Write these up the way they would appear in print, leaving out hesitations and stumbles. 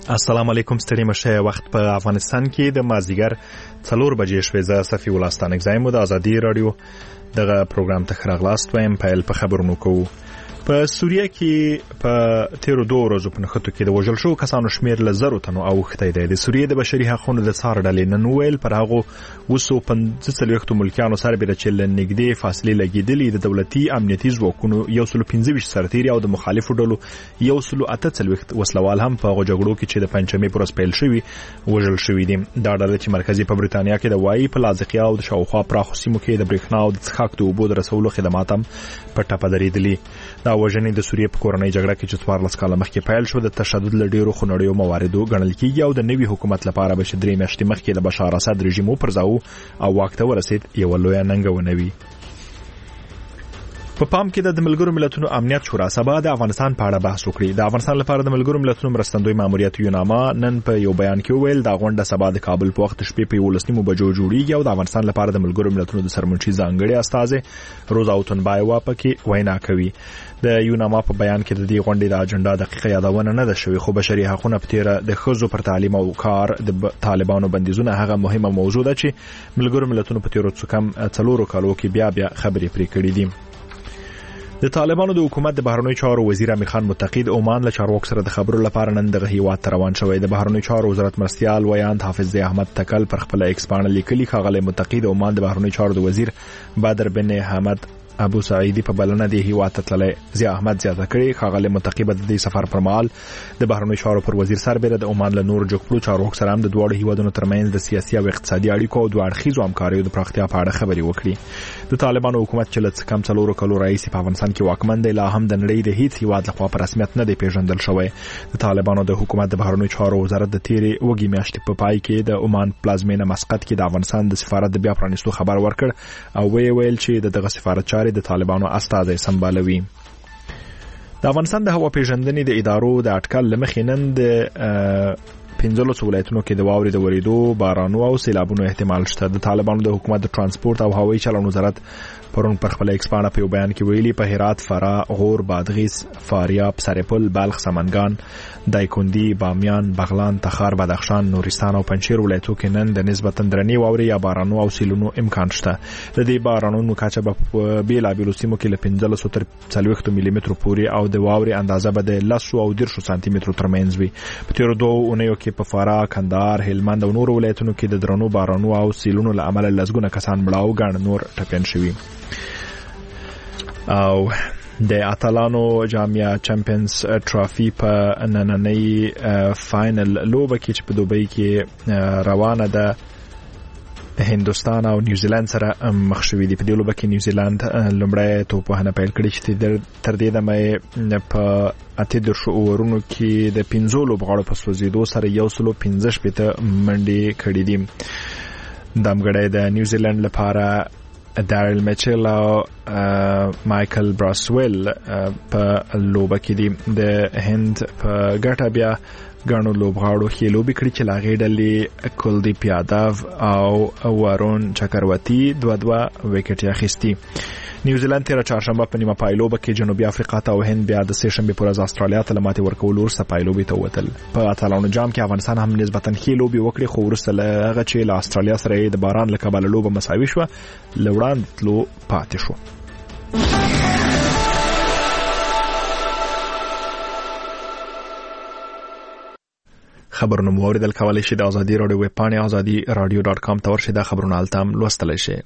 السلام علیکم ستړي مشه. وخت په افغانستان کې د مازدیګر 4 بجې شوې. زه صفی الله ستانک زایم د ازادي رادیو دغه پروګرام ته راغلاست وایم. په خبرونو کوو. په سوریه کې په 13 ورځو په نخښتو کې د وژل شو کسانو شمیر ل 0 تنو اوخته دی. د سوریه د بشري حقوقو د څار ډلې نن ویل پر هغه وسو 15 ملکانو سره به چې لنګدې فاصله لګیدلې د دولتي امنیتي ځواکونو 125 سرتیري او د مخالفو ډلو 148 وسلوال هم په جګړو کې چې د پنځمې پر سپیل شوی وژل شوی دي. دا ډله چې مرکزی په بریتانیا کې د وای په لازقیا او د شاوخوا پراخو سیمو کې د برېښنا او د څښاک د اوبو د رسولو خدمات هم په ټاپه درېدلي. دا وژنې د سوریه په کورنۍ جګړه کې چې 14 کال مخکې پیل شو د تشدد لډیرو خنړیو مواردو ګڼل کیږي او د نوي حکومت لپاره به شدري مشتي مخکې د بشار اسد رژیم پرځاو او واکته ورسید یو لوی ننګونه وی. په پام کې د ملګرو ملتونو امنیت شورا سبا د افغانستان په اړه بحث وکړي. د افغانستان لپاره د ملګرو ملتونو مرستندوی ماموریت یوناما نن په یو بیان کې ویل دا غونډه سبا د کابل په وخت شپې په 11 بجو جوړیږي او د افغانستان لپاره د ملګرو ملتونو د سرمنشي ځانګړي استاد روزا اوتنبایوا پکې وینا کوي. د یوناما په بیان کې د دې غونډې د اجنډا دقیقه یادونه نه ده شوې، خو بشري حقوقو په تیر د خزو پر تعلیم او کار د طالبانو بندیزونه هغه مهمه موضوع ده چې ملګرو ملتونو په تیر څو کم 4 کالو کې بیا خبرې پرې کړې دي. د طالبانو د حکومت د بهرنیو چارو وزیر امیر خان متقید عمان له چارواکو سره د خبرو لپاره نن دغه هیواد روان شوی. د بهرنیو چارو وزارت مرستيال ویاند حافظ احمد تکل پر خپل ایکس باندې لیکلي خغله متقید عمان د بهرنیو چارو د وزیر بدر بن حمد ابو سعیدی په بلنه دی هیواد ته تللی. ضیاء احمد زیاته کړي خغله متقید د دې سفر پر مهال د بهرنیو چارو پر وزیر سربېره د عمان له نور جوړو چارواکو سره هم د دوه هیوادونو ترمنځ د سیاسي او اقتصادي اړیکو او دوه اړخیزو همکاریو د پراختیا په اړه خبرې وکړي. د طالبانو حکومت چې له کم 4 کالو رئیس په افغانستان کې واکمن دی لا هم د نړۍ د هیڅ هیواد لخوا په رسمیت نه دی پیژندل شوی. د طالبانو د حکومت د بهرنیو چارو وزارت د تیرې وګي میاشتې په پای کې د عمان پلازمینه مسقط کې د افغانستان د سفارت د بیا پرانیستو خبر ورکړ او ویل چې دغه سفارت چارې د طالبانو استازي سمبالوي. د افغانستان د هوا پیژندنې د ادارو د اټکل لمخې نن د 15 ولایتونو کې د واورې د وریدو، بارانو او سیلابونو احتمال شته. د طالبانو د حکومت د ترانسپورت او هوایي چلن وزارت پرون پر خپل ایکسپانه په بیان کې ویلي په هرات، فراه، غور، بادغیس، فاریاب، سرپل، بلخ، سمنګان، دایکندي، بامیان، بغلان، تخار، بدخشان، نورستان او پنجشیر ولایتو کې نن د نسبتا درنې واورې یا بارانو او سیلونو امکان شته. د دې بارانونو کچه په بیلابیلو سیمو کې له 15 تر 40 ملي متر پورې او د واورې اندازه به د 10 او 10 سانتي متر ترمنځ وي. په تیر 2 اونیو کې په فراه، کندهار، هلمند او نور ولایتونو کې د درنو بارانو او سیلونو له امله لږونه کسان مړاو ګڼ نور ټپيان شوي. او د اتلانو جامعه چمپیونز ټرافي په نننۍ فاینل لوبه کې چې په دوبۍ کې روانه ده هندوستان او نیوزیلند سره مخ شوي دي. په دې لوبه کې نیوزیلند لومړی توپوهنه پیل کړې چې تر دې دمه په 8 اورونو کې د 15 لوبغاړو په سوځېدو سره 115 منډې کړې دي. دمګړی د نیوزیلند لپاره دارل میچل او مایکل براسویل په لوبه کې دي. د هند په ګټه بیا ګڼو لوبغاړو کې لوبې کړې چې لاغې ډلې کلدیپ یادو او وارون چکرورتی 2 وکټ اخیستي. نیوزیلند تیر چهارشنبه په نیمه پایلوبه کې جنوبي افریقا ته او هند بیا د سه شنبه پر ورځ استرالیا ته ماتې ورکول ورسته پایلوبې ته وتل. په اتلانو جام کې افغانستان هم نسبتا ښې لوبې وکړې خو ورسته هغه چې له استرالیا سره د باران له کبله لوبه مساوي شوه لوړاند تلو پاتې شو. خبرونه مو اوریدل کولای شئ د ازادي رادیو ویب پاڼې azadi.radio.com ته ورشئ. دا خبرونه التام لوستلی شئ.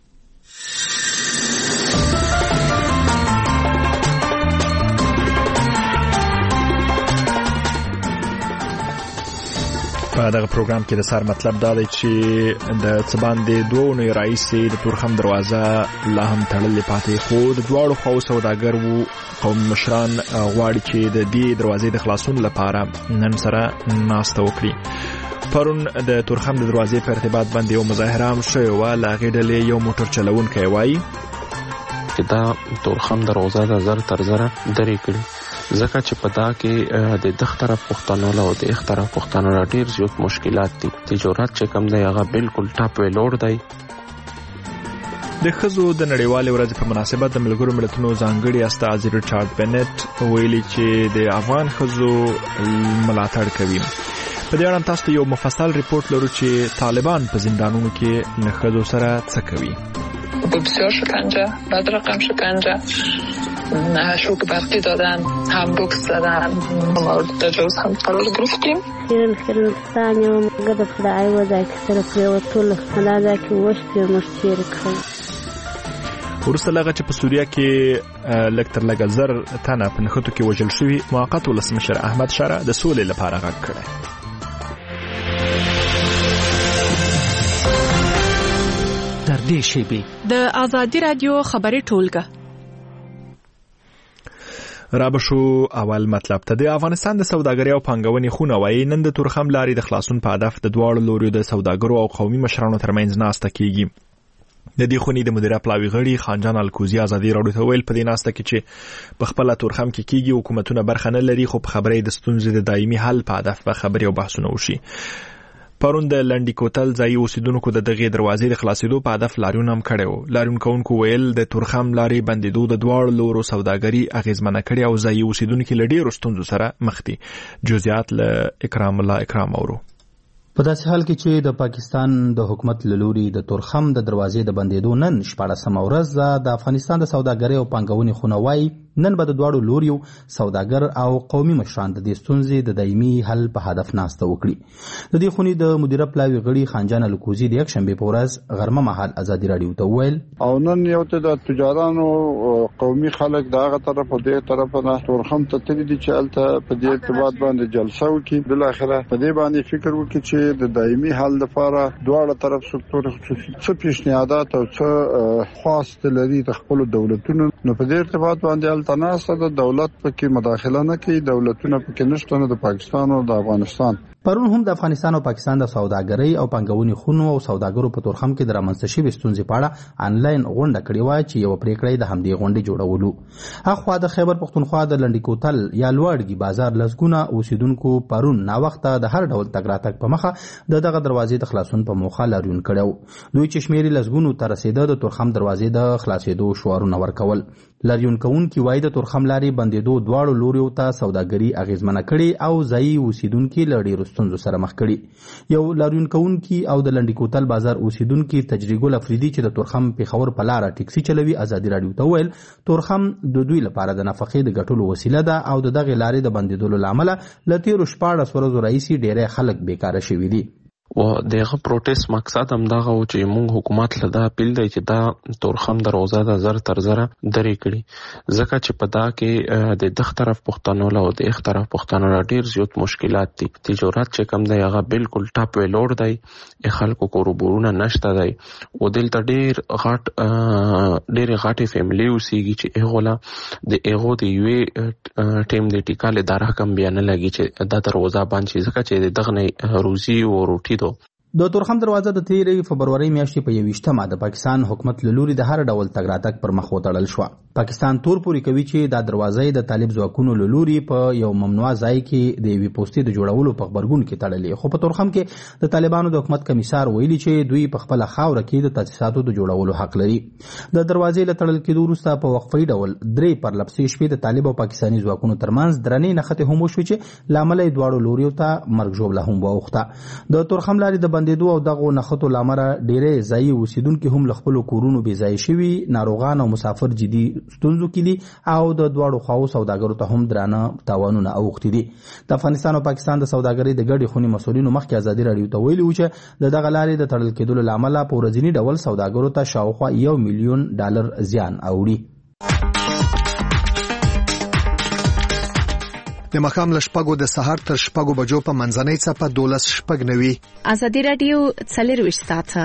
په دغه پروګرام کې د سر مطلب دا دی چې د څباندې 2 نوې رئیس د تورخم دروازه لا هم تړلې پاتې، خو د دواړو خواو سوداګر وو قوم مشران غواړي چې د دې دروازې د خلاصون لپاره نن سره ناسته وکړي. پرون د تورخم د دروازې په ارتباط باندې یو مظاهره هم شوې وه. له هغې ډلې یو موټر چلونکی وایي چې دا تورخم دروازه د زر تر زره درې کړي ځکه چې په دا کې د دغه طرف پښتنو له او د اخ طرف پښتنو له ډیر زیات مشکلات دي. تجارت چې کم دی هغه بالکل ټاپ وی لوړ دی. د ښځو د نړیوالې ورځې په مناسبت د ملګرو ملتونو ځانګړي استازي ریچارډ بنټ ویلي چې د افغان ښځو ملاتړ کوي. په دې اړه تاسو ته یو مفصل ریپورت لرو چې طالبان په زندانونو کې له ښځو سره څه کوي. بسیار شکنجه، بعد رقم شکنجه، شوک برقی دادن، هم بوکس زدن، مورد تجاوز هم قرار گرفتیم. خیرن ثانیه قد خدای وځي چې سره په ټول خلاصه کې وشته مشتیر کړ. ورسته لغه چې په سوریه کې لکتر لګل زر تنه په نخټو کې وژل شوی موقت ولسمشر احمد شاه د سولې لپاره غږ کړی. در دې شیبې د آزادی رادیو خبري ټولګه رابشو اول مطلب ته د افغانستان د سوداګرۍ او پانګونې خونه وایي نن د تورخم لارې د خلاصون په هدف د دواړو لوريو د سوداګرو او قومي مشرانو ترمنځ ناسته کیږي. د دې خونې د مدیره پلاوي غړي خانجان الکوزي ازادي راډیو ته ویل په دې ناسته کې چې په خپل تورخم کې کیږي حکومتونه برخه نه لري خو په خبرې د ستونزې د دایمي حل په هدف به خبرې او بحثونه وشي. پرون د لنډی کوتل ځای اوسیدونکو د دغه دروازې د خلاصېدو په هدف لاریون هم کړو. لاریون کوونکو ویل د تورخم لارې بندیدو د دواړو لورو سوداګري اغیزمنه کړي او ځای اوسیدونکو له ډېرو ستونزو سره مخ دي. جزئیات له اکرام الله اکرام اورو. په داسې حال کې چې د پاکستان د حکومت له لوري د تورخم د دروازې د بندیدو نن 14 ورځ د افغانستان د سوداګرۍ او پانګونې خونه وایي نن به د دواړو لوریو سوداګر او قومي مشران د دې ستونزې د دایمي حل په هدف ناسته وکړي. د دې خونې د مدیره پلاوي غړي خانجان الکوزي د یکشنبه په ورځ غرمه مهال ازادي راډیو ته ویل او نن یو ته د تجارانو قومي خلک دغه طرف او دغه طرف نه تورخم ته تللی دي چې الته په دې ارتباط باندې جلسه وکړي. بل اخره په دې باندې فکر وکړي چې د دایمي حل لپاره دواړه طرف سکتور خصوصي څه پیشنهادات او څه خواست لري د خپل دولتونو نو په دې ارتباط باندې تناسب د دولت پکې مداخله نه کوي. دولتونه پکې نشته نه د پاکستان او د افغانستان. پرون هم د افغانستان او پاکستان د سوداګرۍ او پانګونې خونو او سوداګرو په تورخم کې د رامنځته شوې ستونزې په اړه انلاین غونډه کړې وه چې یو پریکړه د همدې غونډې جوړولو. اخوا د خیبر پختونخوا د لنډی کوتل یا لوړګي بازار لسګونه اوسیدونکو پرون نا وخته د هر ډول تګ راتګ په مخه دغه دروازې د خلاصون په موخه لاریون کړو. دوی چې شمیرې لسګونو ته رسیده د تورخم دروازې د خلاصېدو شعارونه ورکول. لاریون کوونکي وایي د تورخم لارې بندیدو دواړو لوریو ته سوداګري اغیزمنه کړي او ځایي اوسیدونکي له ډېرو ستونزو سره مخ کړي. یو لاریون کوونکي او د لنډی کوتل بازار اوسیدونکي تجریګل افریدي چې د تورخم پیښور په لاره ټیکسي چلوي ازادي راډیو ته ویل تورخم د دوی لپاره د نفقې د ګټلو وسیله ده او د دغه لارې د بندیدو لامل له تیرو 14 ورځو راهیسې ډېری خلک بیکاره شوي دي. و دغه پروټیست مقصد هم دا و چې موږ حکومت له دا اپیل دی چې دا تورخم دروازه د زر تر زره درې کړي ځکه چې په دا کې د دغه طرف پښتنو له او د اخ طرف پښتنو له ډیر زیات مشکلات دي. تجارت چې کم دی هغه بالکل ټاپ ویلوړ دی. خلکو کاروبارونه نشته دی او دلته ډیر غاټي فیملی اوسېږي چې هغه د هغه د یوې ټیم د ټیکاله دار حکم بیان لګي چې دا دروازه باندې ځکه چې دغه نه روزي او روټي د تورخم دروازه د 13 فبرवरी میاشتې په 21مه د پاکستان حکومت له لوري د هر ډول تګ راتګ پر مخ وتړل شو. پاکستان تور پوري کوي چې دا دروازه د طالب ځواکونو له لوري په یو ممنوع ځای کې د وی پوسټي د جوړولو په خبرګون کې تړلې. خو په تورخم کې د طالبانو د حکومت کمیسار ویلي چې دوی په خپل خاور کې د تاسیساتو د جوړولو حق لري. د دروازې له تړل کېدو وروسته په وقفي ډول درې پرلپسې شپې د طالب او پاکستاني ځواکونو ترمنځ درنې نښتې هم وشوې چې لامل یې دواړو لوریو ته مرګ ژوبله هم واوښته. د تورخم لارې د بندیدو او دغه نښتو لامل ډېرې ځایي اوسیدونکي هم له خپلو کورونو بې ځایه شوي، ناروغان او مسافر جدي ستونزو کې دي او د دواړو خواو سوداګرو ته هم درانه تاوانونه اوښتي دي. د افغانستان او پاکستان د سوداګرۍ د ګډې خونې مسؤلینو مخکې ازادي راډیو ته ویلي و چې د دغه لارې د تړل کېدلو له امله په ورځني ډول سوداګرو ته شاوخوا $1 ملیون زیان اوړي. د مخام له شپږو د سهار تر شپږو بجو په منځنۍ څپه 12:09 ازادي راډیو 24 ساعته.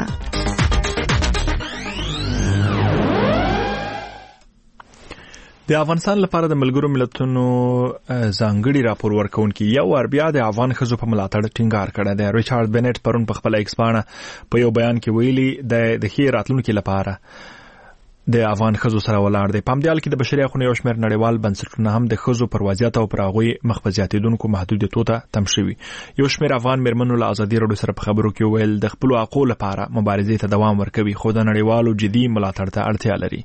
د افغانستان لپاره د ملګرو ملتونو ځانګړي راپور ورکونکي یو بیا د افغان ښځو په ملاتړ ټینګار کړی دی. ریچارډ بنټ پرون په خپل ایکس پاڼه په یو بیان کې ویلي د ښې راتلونکي لپاره د افغان ښځو سره ولاړ دی. په همدې حال کې د بشري حقوقو یو شمېر نړیوال بنسټونه هم د ښځو پر وضعیت او پر هغوی مخ په زیاتېدونکو محدودیتونو ته تم شوي. یو شمېر افغان مېرمنو له ازادي راډیو سره په خبرو کې وویل د خپلو حقوقو لپاره مبارزې ته دوام ورکوي، خو د نړیوالو جدي ملاتړ ته اړتیا لري.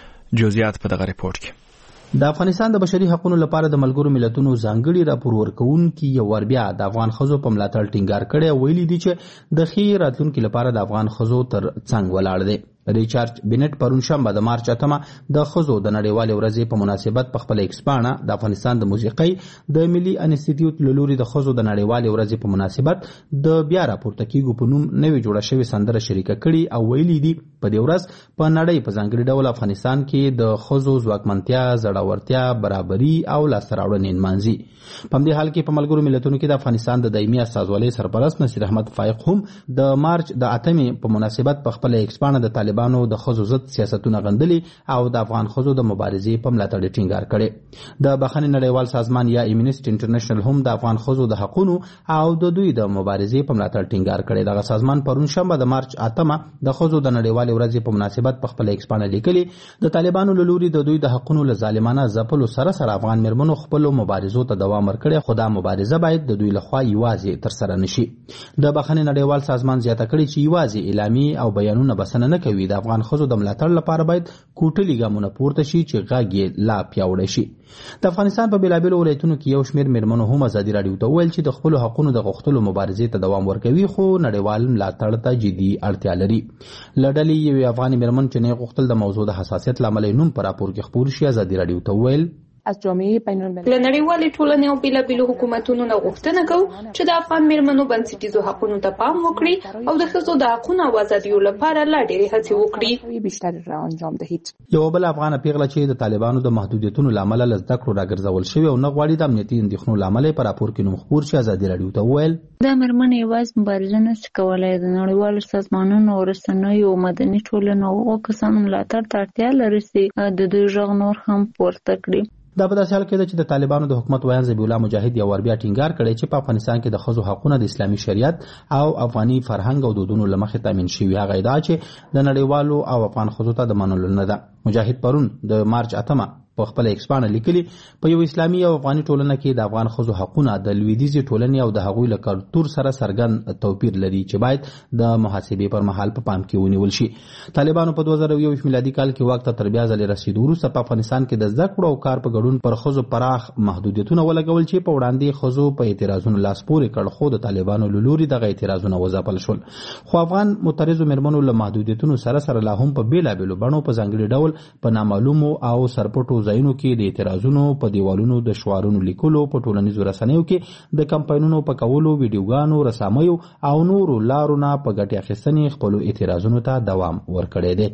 جزئیات په دغه ریپورت کې. د افغانستان د بشري حقوقو لپاره د ملګرو ملتونو ځانګړي راپور ورکوونکي یو ور بیا د افغان ښځو په ملاتړ ټینګار کړی، ویلي دي چې د ښې راتلونکي لپاره د افغان ښځو تر څنګ ولاړ دی. ریچارډ بینټ پرون شنبه د مارچ 8 د ښځو د نړیوالې ورځې په مناسبت په خپل ایکس پاڼه د افغانستان د موسیقۍ د ملي انسټیټیوټ له لوري د ښځو د نړیوالې ورځې په مناسبت د بیا راپورته کیږو په نوم نوې جوړه شوې سندره شریکه کړي او ویلي دي په دې ورځ په نړۍ په ځانګړي ډول افغانستان کې د ښځو ځواکمنتیا، زړورتیا، برابري او لاسته راوړنې نمانځي. په همدې حال کې په ملګرو ملتونو کې د افغانستان د دایمي استازولۍ سرپرست نصیر احمد فائق هم د مارچ د 8 په مناسبت په خپل ایکس پاڼه د طالبانو د ښځو ضد سیاستونه غندلي او د افغان ښځو د مبارزې په ملاتړ ټینګار کړي. د بخښنې نړیوال سازمان یا ایمنسټ انټرنیشنل هم د افغان ښځو د حقوقو او د دوی د مبارزې په ملاتړ ټینګار کړي. دغه سازمان پرون شنبه د مارچ 8 د ښځو د نړیوالې ورځې په مناسبت په خپل ایکس پاڼه لیکلي د طالبانو له لوري د دوی د حقوقو له ظالمانه ځپلو سره سره افغان مېرمنو خپل مبارزو ته دوام ورکړي، خو دا مبارزه باید د دوی لخوا یوازې تر سره نشي. د بخښنې نړیوال سازمان زیاته کړي چې یوازې اعلامي او بیانونه بسنه نه کوي، د افغان ښځو د ملاتړ لپاره باید کوټلي ګامونه پورته شي چې غږ یې لا پیاوړی شي. د افغانستان په بېلابېلو ولایتونو کې یو شمېر مېرمنو هم ازادي راډیو ته وویل چې د خپلو حقونو د غوښتلو مبارزې ته دوام ورکوي، خو نړیوال ملاتړ ته جدي اړتیا لري. له ډلې یوې افغانې مېرمن چې نه غوښتل د موضوع د حساسیت له امله نوم په راپور کې خپور شي، ازادي راډیو ته وویل از جامعه بین‌المللی له نړیوالې ټولنې او بېلابېلو حکومتونو نه غوښتنه کوو چې د افغان مېرمنو بنسټیزو حقونو ته پام وکړي او د ښځو د حقونو او ازادیو لپاره لا ډېرې هڅې وکړي. بیشتر را انجام دهید. یو بل افغانه پیغله چې د طالبانو د محدودیتونو له امله له زده کړو راګرځول شوې او نه غواړي د امنیتي اندېښنو له امله په راپور کې نوم خپور شي، ازادي راډیو ته وویل دا مېرمنې یوازې مبارزه نشي کولی، د نړیوالو سازمانونو او رسنیو او مدني ټولنو هغو کسانو ملاتړ ته اړتیا لري چې د دوی غږ نور هم پورته کړي. دا په داسې حال کې ده چې د طالبانو د حکومت ویان ذبیح الله مجاهد یو ور بیا ټینګار کړی چې په افغانستان کې د ښځو حقونه د اسلامي شریعت او افغاني فرهنګ او دودونو له مخې تامین شوي. هغه ادعا چې د نړیوالو او افغان ښځو ته د منلو نه ده. مجاهد پرون د مارچ 8 په خپل ایکس پاڼه لیکلي په یو اسلامي او افغاني ټولنه کې د افغان ښځو حقونه د لویدیځې ټولنې او د هغوی له کلتور سره څرګند توپیر لري چې باید د محاسبې پر مهال په پام کې ونیول شي. طالبانو په 2021 میلادي کال کې واک ته تر بیا ځلې رسیدو وروسته په افغانستان کې د زده کړو او کار په ګډون پر ښځو پراخ محدودیتونه ولګول چې په وړاندې ښځو په اعتراضونو لاس پورې کړ، خو د طالبانو له لوري دغه اعتراضونه وځپل شول. خو افغان معترضو مېرمنو له محدودیتونو سره سره لا هم په بېلابېلو بڼو په ځانګړي ډول په نامعلومو او سرپټو ځایونو کې د اعتراضونو په دیوالونو د شعارونو لیکلو، په ټولنیزو رسنیو کې د کمپاینونو په کولو، ویډیوګانو، رسامیو او نورو لارو نه په ګټې اخیستنې خپلو اعتراضونو ته دوام ورکړی دی.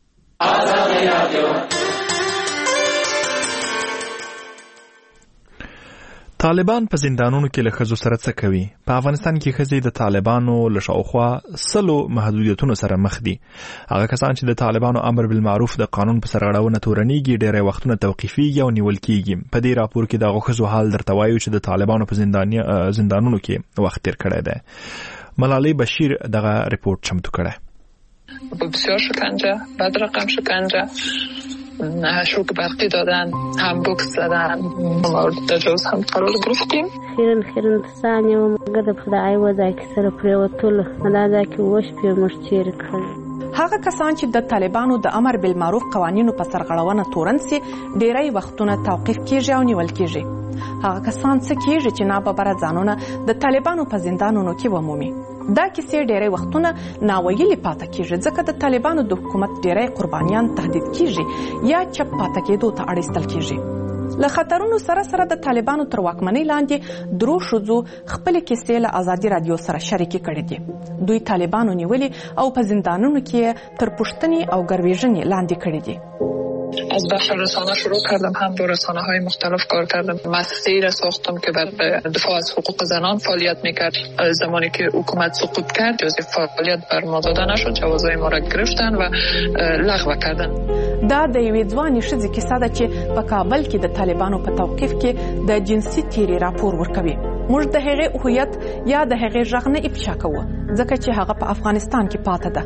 طالبان په زندانونو کې له ښځو سره څه کوي؟ په افغانستان کې ښځې د طالبانو له شاوخوا 100 محدودیتونو سره مخ دي. هغه کسان چې د طالبانو امر بالمعروف د قانون په سرغړونه تورنېږي ډېری وختونه توقیفیږي او نیول کېږي. په دې راپور کې دغه ښځو حال درته وایو چې د طالبانو په زندانونو کې وخت تیر کړی دی. ملالۍ بشیر دغه ریپورت چمتو کړی. بسیار شکنجه، بد رقم شکنجه، شوک برقی دادن، هم بوکس زدن، مورد تجاوز هم قرار گرفتیم. خیرن ثانیه و مگه په دای وځای کې سره پریوتل مدازه کې وش په مشتیر کړ. هغه کسان چې د طالبانو د امر بالمعروف قوانینو په سرغړونه تورن سي ډیری وختونه توقیف کیږي او نیول کیږي. هغه کسان څه کیږي چې ناببره ځانونه د طالبانو په زندانونو کې ومومي. دا کیسې ډیری وختونه ناویلي پاتې کیږي ځکه د طالبانو د حکومت ډیری قربانیان تهدید کیږي یا چپ پاتې کېدو ته اړ ایستل کیږي. له خطرونو سره سره د طالبانو تر واکمنۍ لاندې درو ښځو خپل کیسې له ازادي رادیو سره شریکې کړې دي. دوی طالبانو نیولې او په زندانونو کې تر پوښتنې او ګرویژنې لاندې کړې دي. از بخش رسانه شروع کردم، هم با رسانه های مختلف کار کردم. مؤسسه‌ای را ساختم که برای دفاع از حقوق زنان فعالیت میکرد. زمانی که حکومت سقوط کرد جزء فعالیت بر ما داده نشد، جوازهای ما را گرفتن و لغو کردن. دا د یوې ځوانې ښځې کیسه ده چې په کابل کې د طالبانو په توقیف کې د جنسي تیري راپور ورکوي. موږ د هغې هویت یا د هغې غږ نه افشا کوو ځکه چې هغه په افغانستان کې پاتې ده.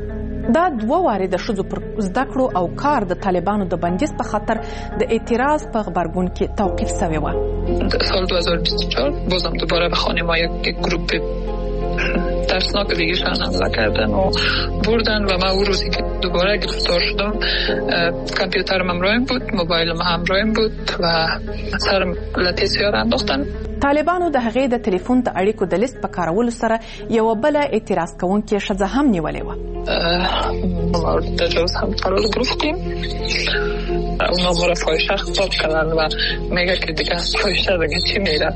دا 2 واره د ښځو پر زده کړو او کار د طالبانو د بندیز په خاطر د اعتراض په غبرګون کې توقیف شوی و. سال 2024 بازم دوباره به خانه ما یک گروپ ترسناک دیگه حمله کردن و بردن و من اون روزی که دوباره گرفتار شدم کامپیوترم همراهم بود، موبایلم همراهم بود و سرم لته سیار انداختن. طالبانو د هغې د ټلیفون د اړیکو د لیست په کارولو سره یو بل اعتراض کوونکې ښځه هم نیولې و. مورد تجاوز هم قرار گرفتیم. اونا ما را فاحشه خطاب کردن و میگه که دیگه فاحشه دیگه چی میره.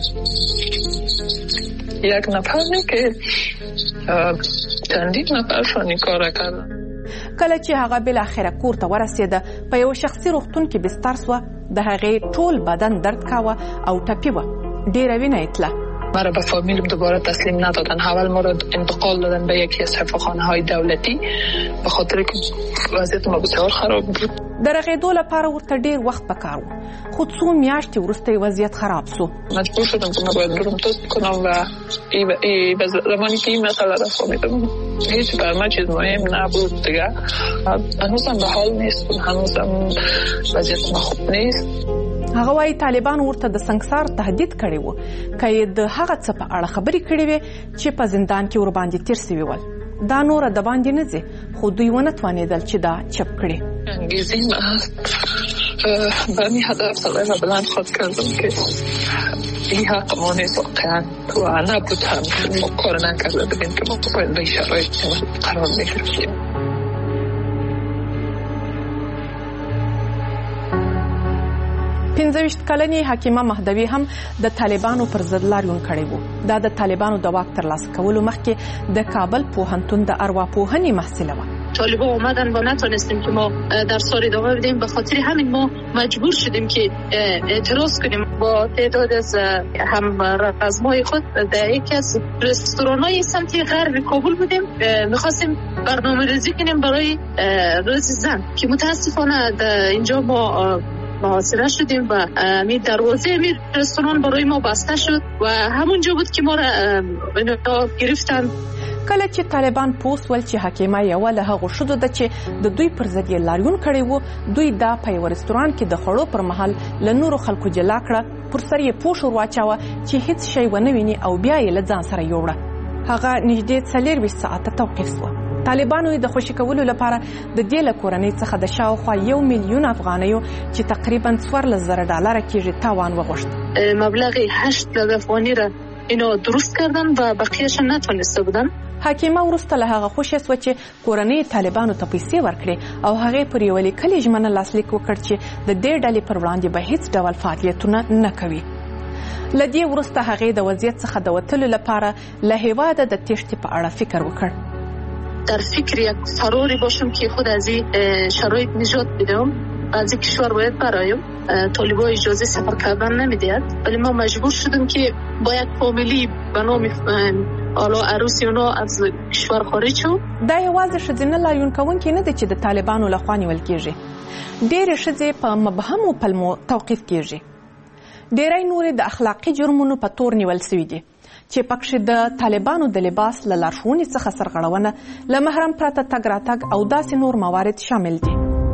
یک نفر که چندین نفر شانی کار کردن. کله چې هغه بل اخره کور ته ورسېده په یو شخصي روغتون کې بستر سوه. د هغې ټول بدن درد کاوه او ټپي وه. ډیره وینه یې تله. ما را به فامیلم دوباره تسلیم ندادن. اول ما را انتقال دادن به یکی از شفاخانه‌های دولتی به خاطر که وضعیت ما بسیار خراب بود. د رغېدو لپاره ورته ډیر وخت پکار و، خو څو میاشتې وروسته وضعیت خراب سو. مجبور شدم که من باید برم تست کنم و به زمانی که این مسئله را فهمیدم هیچ بر من چیز مهم نبود دیگه. هنوزم به حال نیست، هنوزم وضعیت ما خوب نیست. هغه وايي طالبان ورته د سنگسار تهدید کړی و که یې د هغه څه په اړه خبرې کړې وې چې په زندان کې ورباندې تیر سوي ول. دا نوره د باندې نه ځي، خو دوی ونه توانېدل چې دا چپ کړي. انگیزی من به همین هدف سالای و بلند خواد کردم که این حق ما نیست واقعا و نبود هم ما کار نکرده بودیم که ما باید به شرایط قرار میگرفتیم. 25 کلنې حکیمه مهدوی هم د طالبانو پر ضد لاریون کړی و. دا د طالبانو د واک ترلاسه کولو مخکې د کابل پوهنتون د ارواپوهنې محصله و. طالبان اومدن و نتونستیم که ما در سال ادامه بدیم، به خاطر همین ما مجبور شدیم که اعتراض کنیم. با تعداد از هم رزمای خود در یکی از رستوران‌های سمت غرب کابل بودیم، می‌خواستیم برنامه‌ریزی کنیم برای روز زن که متاسفانه اینجا ما محاصره شدیم و دروازه رستوران برای ما بسته شد و همونجا بود که ما را گرفتن. کله چې طالبان پوسول چې حکیمه یو له هغو ښځو ده چې د دوی پر ضد یې لاریون کړی و، دوی دا په یو رستوران کې د خوړو پر مهال له نورو خلکو جلا کړه، پر سر یې پوښ ور واچاوه چې هیڅ شی ونه ویني او بیا یې له ځان سره یوړه. هغه نږدې 24 ساعته توقیف شوه. طالبانو د خوشي کولو لپاره د دې له کورنۍ څخه د شاوخوا 1 میلیون افغانیو چې تقریبا $14,000 کېږي تاوان وغوښت. مبلغ 8,000 افغانی را اینا درست کردن و بقیه‌اش نتونسته بودن. حکیمه وروسته له هغه خوشې سوه چې کورنۍ طالبانو ته پیسې ورکړي او هغې پر یوه لیکلې ژمنه لاسلیک وکړ چې د دې ډلې پر وړاندې به هیڅ ډول فعالیتونه نه کوي. له دې وروسته هغې د وضعیت څخه د وتلو لپاره له هېواده د تېښتې په اړه فکر وکړ. در فکر یک فراری باشم که خود از این شرایط نجات بدم، از این کشور باید برایم. طالبان اجازه سفر کردن نمیدهد، ولی ما مجبور شدیم که با یک فامیلی به نام حالا عروسی اونا از کشور خارج شو. دا یوازې ښځینه لاریون کوونکي نه دي چې د طالبانو لخوا نیول کېږي. ډېرې ښځې په مبهمو پلمو توقیف کېږي. ډېری نورې د اخلاقي جرمونو په تور نیول سوي دي چې پکښې د طالبانو د لباس له لارښوونې څخه سرغړونه، له محرم پرته تګ راتګ او داسې نور موارد شامل دي.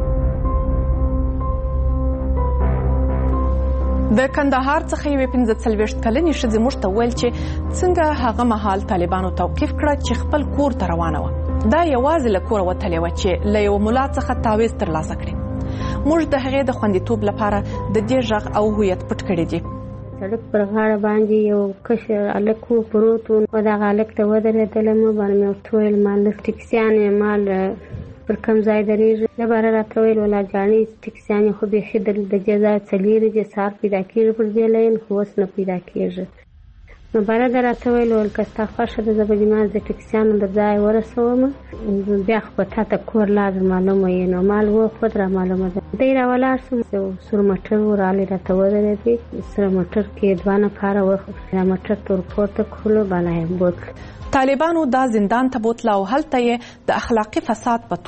د کندهار څخه یوې 45 کلنې ښځې موږ ته وویل چې څنګه هغه مهال طالبانو توقیف کړه چې خپل کور ته روانه وه. دا یوازې له کوره وتلې وه چې له یو ملا څخه تعویض ترلاسه کړي. موږ د هغې د خوندیتوب لپاره د دې غږ او هویت پټ کړی دي. سړک پر غاړه باندې یو کشر هلک پروت و، دغه هلک ته ودرېدلم، باندې مې ورته وویل مال ټکسیانې مال پر کوم ځای درېږي. د باره راته ویل ولا جانې ټکسیانې خو بیخي د دې ځای څه لرې دي، سهار پیدا کېږي پر دې لین، خو اوس نه پیدا کېږي. نو باره ده راته ویل ویل که ستا خوښه ده زه به دې ما د ټکسیانو د ځای ورسوم، بیا خو به تا ته کور لازم معلومه یې. نو مال خود را معلومه ده. دی را ولاړ شوم، سور موټر ورالې راته ودرېدې، سره موټر کې 2 نفره وه، دا موټر ته ورپورته کړلو، بالا یې بوتلو. طالبانو دا زندان ته بوتله او هلته یې د اخلاقي فساد په تور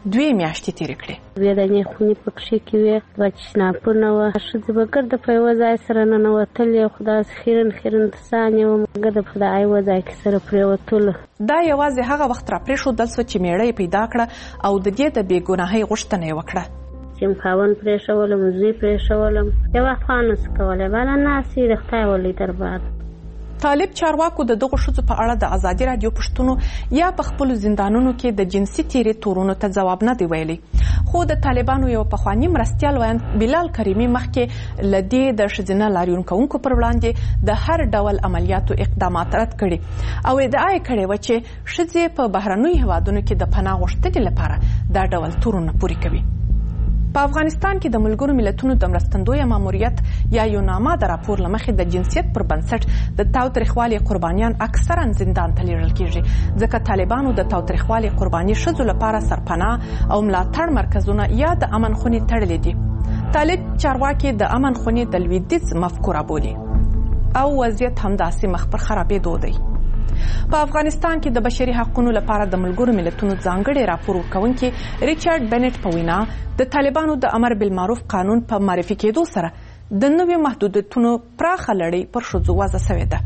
2 میاشتې تیرې کړې. ودانې خونې پکې کې وې، بچناپونه و، ښځې به ګرده په یوه ځای سره ننوتلې، خدا خیرن سانې و ګرده په د یوه ځای کې سره پرېوتلو. دا یوازې هغه وخت را پرېښودل سوه چې میړه یې پیدا کړه او د دې د بې ګناهۍ غوښتنه یې وکړه. چې خاوند پرېښولم، زوی پرېښولم، یو وخت خوا نسو کولی، بله ناستې د خدای ولي دربار. طالب چارواکو د دغو ښځو په اړه د ازادي راډیو پوښتنو یا په خپلو زندانونو کې د جنسي تیرې تورونو ته ځواب نه دی ویلی، خو د طالبانو یو پخواني مرستیال ویاند بلال کریمي مخکې له دې د ښځینه لاریون کوونکو پر وړاندې د هر ډول عملیاتو اقدامات رد کړي او ادعا یې کړې وه چې ښځې په بهرنیو هیوادونو کې د پناه غوښتنې لپاره دا ډول تورونه پورې کوي. په افغانستان کې د ملګرو ملتونو د مرستندویه ماموریت یا یوناما د راپور له مخې د جنسیت پر بنسټ د تاوتریخوالي قربانیان اکثرا زندان ته لیږل کیږي، ځکه طالبانو د تاوتریخوالي قرباني ښځو لپاره سرپناه او ملاتړ مرکزونه یا د امن خونې تړلې دي. طالب چارواکي د امن خونې د لویدیځ مفکوره بولي او وضعیت همداسې مخ پر خرابېدو دی. په افغانستان کې د بشري حقوقو لپاره د ملګرو ملتونو ځانګړي راپور ورکونکي ریچارډ بنټ په وینا د طالبانو د امر بالمعروف قانون په معرفي کېدو سره د نویو محدودیتونو پراخه لړۍ پر ښځو وضع شوې ده.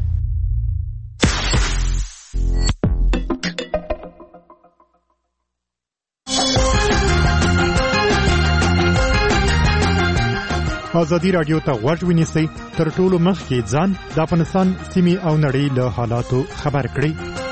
ازادي راډیو ته غوږ ونیسئ، تر ټولو مخکې ځان د افغانستان سیمې او نړۍ له حالاتو خبر کړئ.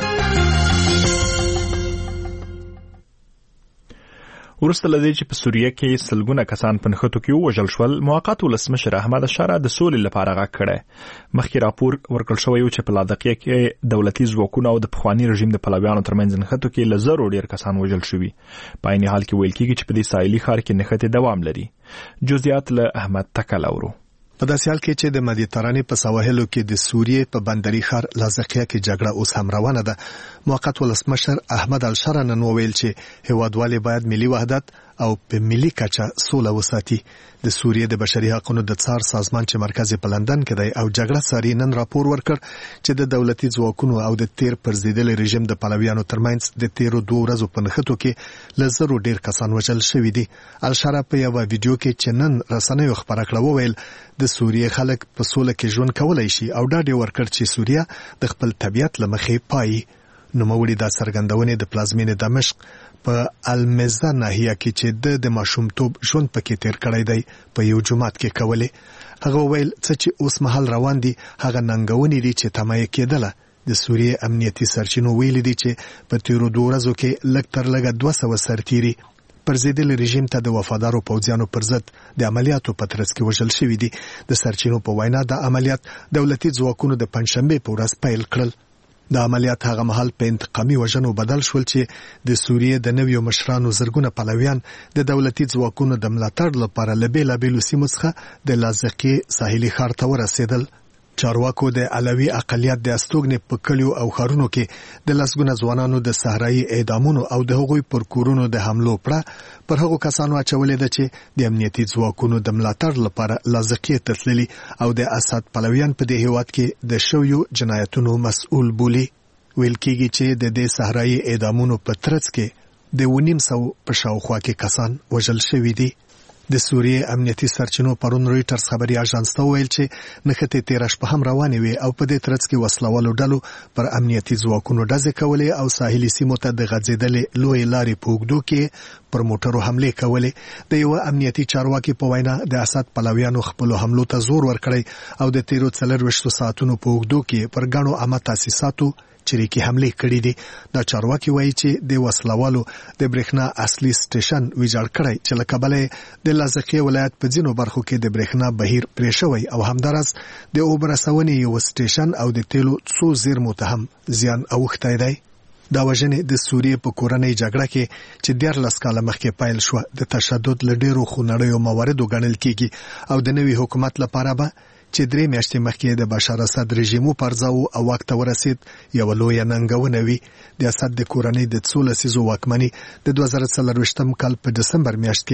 وروسته له دې چې په سوریه کې سلګونه کسان په نښتو کې ووژل شول، موقت ولسمشر احمد اشاره د سولې لپاره غږ کړی. مخکې راپور ورکړل شوی و چې په لاذقیه کې دولتي ځواکونه او د پخواني رژیم د پلویانو ترمنځ نښتو کې له زرو ډېر کسان وژل شوي. په عین حال کې ویل کېږي چې په دې ساحلي ښار کې نښتې دوام لري. جزئیات له احمد تکل اورو. په داسې حال کې چې د مدیترانې په سواحلو کې د سوریې په بندري ښار لاذقیه کې جګړه اوس هم روانه ده، موقت ولسمشر احمد الشره نن وویل چې هیوادوالې باید ملي وحدت او په ملي کچه سوله وساتي. د سوریې د بشري حقوقو د څار سازمان چې مرکز په لندن کې دی او جګړه څاري نن راپور ورکړ چې د دولتي ځواکونو او د تیر پر ضد رژیم د پلویانو ترمنځ د تیرو 2 ورځو په نښتو کې له زرو ډیر کسان وژل شوي دي. الشره په یو ویډیو کې چې نن رسنیو خبره کړه وویل د سوریې خلک په سوله کې ژوند کولای شي او ډاډ ورکړ چې سوریه د خپل طبیعت له مخې پای. نوموړي دا څرګندونې د پلازمینې دمشق په المزه ناحیه کې چې د ماشومتوب ژوند پکې تیر کړی دی په یو جماعت کې کولې. هغه ویل چې اوس مهال روان دي هغه ننګونې دي چې تمایه کېدله. د سوریې امنیتي سرچینو ویلي دي چې په تیرو 2 ورځو کې لږ تر لږه 200 سرتیري پر ضد رژیم ته د وفادارو پوځیانو پر ضد د عملیاتو په ترڅ کې وژل شوي دي. د سرچینو په وینا د عملیات دولتي ځواکونو د پنځشنبه په ورځ پیل کړل. د عملیات هغه مهال په انتقامي وژنو بدل شول چې د سوریې د نویو مشرانو زرګونه پلویان د دولتي ځواکونو د ملاتړ لپاره له بیلابیلو سیمو څخه د لاذقیه ساحلي ښار ته ورسېدل. چارواکو د علوي اقلیت د استوګنې په کلیو او ښارونو کې د لسګونه ځوانانو د صحرایي اعدامونو او د هغوی پر کورونو د حملو پر هغو کسانو اچولې ده چې د امنیتي ځواکونو د ملاتړ لپاره لاذقیه ته تللي او د اسد پلویان په دې هیواد کې د شویو جنایتونو مسؤل بولي. ویل کېږي چې د دې صحرایي اعدامونو په ترڅ کې د 900 په شاوخوا کې کسان وژل شوي دي. د سوریې امنیتي سرچینو پرون رويټرز خبري اژانس ته ویل چې نښتې 13 شپه هم روانې وي او په دې ترڅ کې وسلوالو ډلو پر امنیتي ځواکونو ډزې کولې او ساحلي سیمو ته د غځېدلې لوی لارې په اوږدو کې پر موټرو حملې کولې. د یو امنیتي چارواکي په وینا د اسد پلویانو خپل حملو ته زور ورکړی او د تیرو 24 ساعتونو په اوږدو کې پر غاڼو عامه تاسیساتو چریکي حمله کړې دي. دا چارواکي وایي چې د وسلوالو د برېښنا اصلي سټیشن ویجاړ کړی چې له کبله د لاذقیه ولایت په ځینو برخو کې د برېښنا بهیر پرې شوی او همدارس د اوبه رسونې یو سټیشن او د تیلو څو زیرمو ته هم زیان اوښتی دی. دا وژنې د سوریې په کورنۍ جګړه کې چې 14 کاله مخکې پیل شو د تشدد له ډیرو خونړیو مواردو ګڼل کېږي او د نوي حکومت لپاره به چې 3 میاشتې مخکې د بشار اسد رژیم پرځاو او وخت ورسید یو لوی ننګونه وی. د اسد د کورنۍ د 13 واکمنۍ د 2023 کال په دسمبر میاشت کې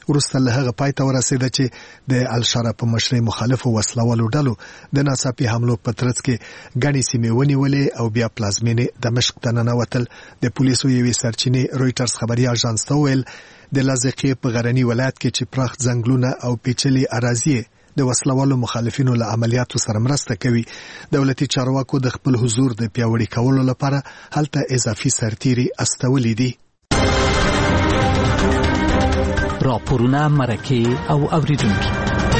وروسته له هغه پای ته ورسېده چې د الشره په مشرۍ مخالفو وسلوالو ډلو د ناڅاپي حملو په ترڅ کې ګڼې سیمې ونیولې او بیا پلازمینې دمشق ته ننوتل. د پولیسو یوې سرچینې رویټرز خبري اژانس ته وویل د لاذقیې په غرني ولایت کې چې پراخ ځنګلونه او پیچلي اراضي د وسلوالو مخالفینو له عملیاتو سره مرسته کوي. دولتي چارواکو د خپل حضور د پیاوړي کولو لپاره هلته اضافي سرتیري استولې دي. راپورونه، مرکې او اوریدونکي.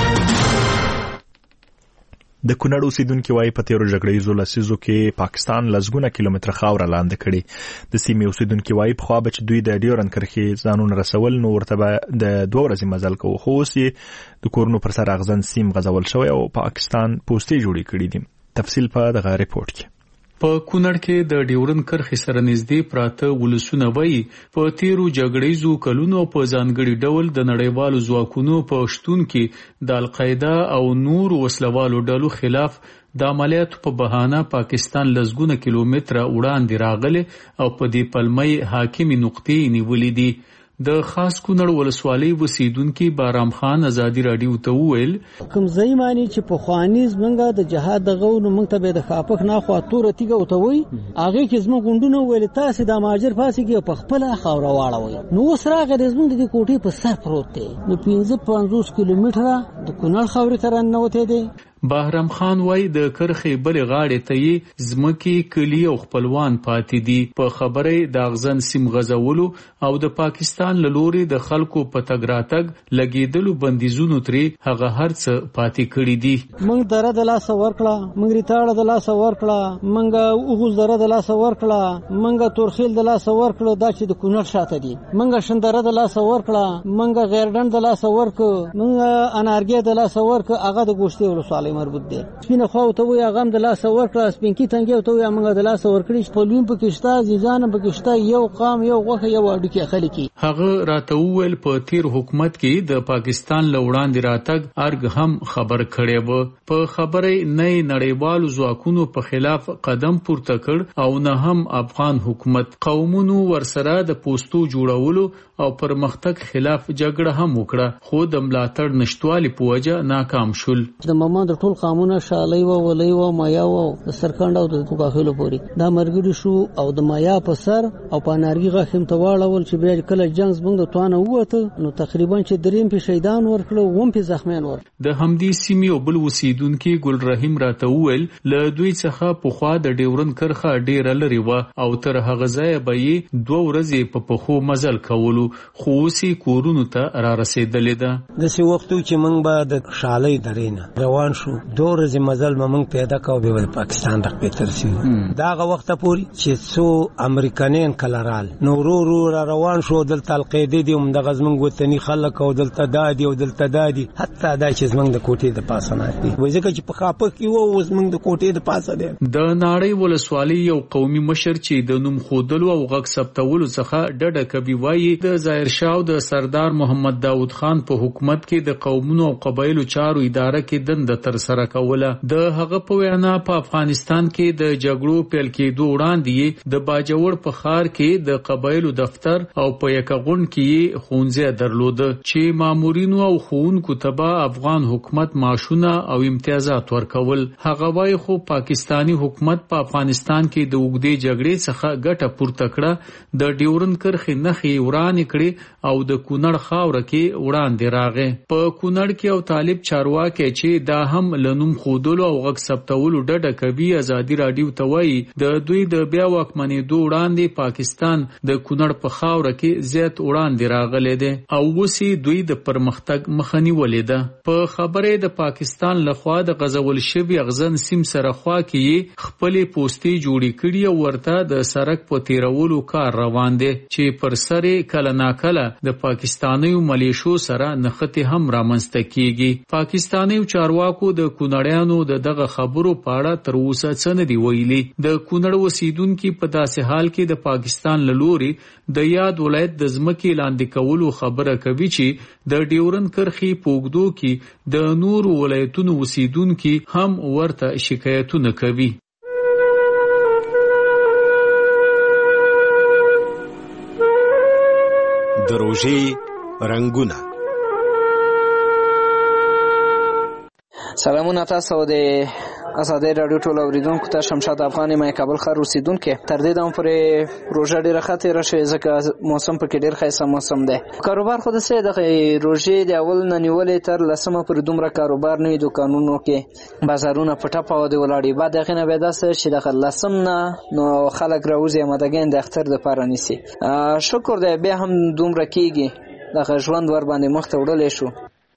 د کونړ اوسیدونکو وايي په تیرو جګړیزو لسیزو کې پاکستان لسګونه کیلومتره خاور لاندې کړي. د سیمې اوسیدونکو وايي په خوا به چې دوی د ډیورن کرښې ځانونه رسول نو ورته د 2 ورځې مزل کوو، خو اوس یې د کورونو پر سر اغزن سیم غځول شوی او پاکستان پوسټې جوړې کړې دي. تفصیل په دغه ریپورت کې. په کونړ کې د ډیورن کرښې سره نږدې پراته ولسونه وایي په تیرو جګړیزو کلونو په ځانګړي ډول د نړیوالو ځواکونو په شتون کې د القاعده او نور وسلوالو ډلو خلاف د عملیاتو په بهانه پاکستان لسګونه کیلومتره وړاندې راغلی او په دې پلمې حاکمي نقطې نیولې دي. د خاص کونړ ولسوالۍ اوسیدونکي بارام خان ازادي رادیو ته وویل کوم ځای معنی چې په خوانیز منګه د جهاد د غونو منګ ته به د خاپک نه خو تور تیګه وتوي هغه کې زمو غوندونه ویل تاسو د ماجر فاسي په خپل خاور واړوي. نو سراغه د زمو د کوټې په سر پروت دی. نو 50 کیلومتره د کونړ خاورې تر ننوته دی. بهرام خان وای د کرخې بل غاړې ته یې زمکی کلی او خپلوان پاتې دي. په خبرې د اغزن سیم غزولو او د پاکستان لوري د خلکو په تګراتګ لګیدلو بندیزونو ترې هغه هرڅ پاتې کړی دي. موږ دره د لاس ورکړه، موږ ریتاړه د لاس ورکړه، موږ اوغوز دره د لاس ورکړه، موږ تورخیل د لاس ورکړه، دا چې د کونړ شاته دي. موږ شندره د لاس ورکړه، موږ غیردن د لاس ورکړه، موږ انارګي د لاس ورکړه، هغه د ګوشتي ولسوالۍ مربوط دي. سپینه خو ته وي هغه د لاس ورکړه، سپینکی تنګي ته وي هغه د لاس ورکړي. په لوم پکشتا ځان پکشتا یو قام یو غوخه یو اډوکی خلکی. هغه راته ویل په تیر حکومت کې د پاکستان لوړاندې راتګ ارګ هم خبر کړي وو. په خبرې نه نړیوالو ځواکونو په خلاف قدم پورته کړ او نه هم افغان حکومت قومونو ورسره د پوسټو جوړولو او پرمختګ خلاف جګړه هم وکړه، خو د ملاتړ نشټوالي په وجه ناکام شول. د مامان د ټول قانون شالای و ولای و مایا و سرکند او د توګاخلو پوری دا مرګري شو او د مایا په سر او په نارګي غخم ته واړول چې بیا کله جنگز بنګ د توانه وته نو تقریبا چې دریم په شهیدان ورکړو ووم په زخمیان ور. د همدی سیمې او بل وسیدونکو ګل رحیم راته وویل له دوی څخه په خوا د ډیورن کرخه ډیر لري و او تر هغه ځای به یې 2 ورځې په پخو مزل کولو، خو وسی کورونو ته را رسیدلې ده. د سی وختو چې موږ به د شالۍ درینه روان شو 2 ورځې مزل موږ پیدا کاو به پاکستان د پیتر سی داغه وخت پوري چې څو امریکایان کلرال نو ورو را روان شو دلته القاعده دي هم د غزمن وطني خلک او دلته دادي او دلته دادي حتی دا چې موږ د کوټې د پاسه نه دي وایي چې په خاپه کې وو اوس موږ د کوټې د پاسه دي. د ناړۍ ولسوالۍ یو قومي مشر چې د نوم خودلو او غږ ثبتولو څخه ډډه کوي وایي د ظاهر شاه او د سردار محمد داود خان په حکومت کې د قومونو او قبایلو چارو اداره کې دند تر سره کوله. د هغه په وینا په افغانستان کې د جګړو پیل کېدو وړاندې د باجوړ په خار کې د قبایلو دفتر او په یکغون کې خونځه درلود چې مامورینو او خونکو تبا افغان حکومت معاشونه او امتیازات ورکول. هغه وایي خو پاکستانی حکومت په افغانستان کې د وګړي جګړې څخه ګټه پورته کړه، د ډیورن کرښې نخې ورانې کړې او د کونړ خاور کې وړاندې راغې. په کونړ کې او طالب چارواکي چې دا هم لنوم خودلو او غږ ثبتولو ډډه کوي ازادي رادیو ته وایي د دوی د بیا واکمنېدو وړاندې پاکستان د کونړ په خاور کې زیات وړاندې راغلی دی او وسی دوی د پرمختګ مخه نیولې ده. په خبرې د پاکستان لخوا د غزول شوی اغزن سیم سره خوا کې خپل پوسټي جوړې کړي او ورته د سرک په تیرولو کار روان دی چې پر سر کله ناکله د پاکستانیو ملیشو سره نښتې هم رامنځته کیږي. پاکستانیو چارواکو د کونړیانو د دغه خبرو په اړه تر اوسه څه نه دی ویلي. د کونړ اوسیدونکو په داسې حال کې د پاکستان لوري د یاد ولایت د ځمکې لاندې کولو خبره کوي چې د ډیورن کرښې پوګدو کې د نور ولایتونو اوسیدونکو هم ورته شکایتونه کوي. د روژې رنگونه سلامونه تاسو د ازادي رادیو ټول اوریدونکو ته. شمشاد افغان مې کابل ښار اوسیدونکو. تر دې دم پرې پروژه ډیره ښه راشه ځکه موسم پکې ډیر ښه موسم دی. کاروبار خو د څه د روژې د اول نه نیولې تر لسمه پورې دومره کاروبار نه وي. دوکانونو کې بازارونه پټه پاو دی ولاړی. بعد هغه نه به داسه چې د لسم نه نو خلک راوځي مدګین د اختر د پاره نیسي. شکر دی بیا هم دومره کیږي د ژوند ور باندې مخ ته وړلې شو.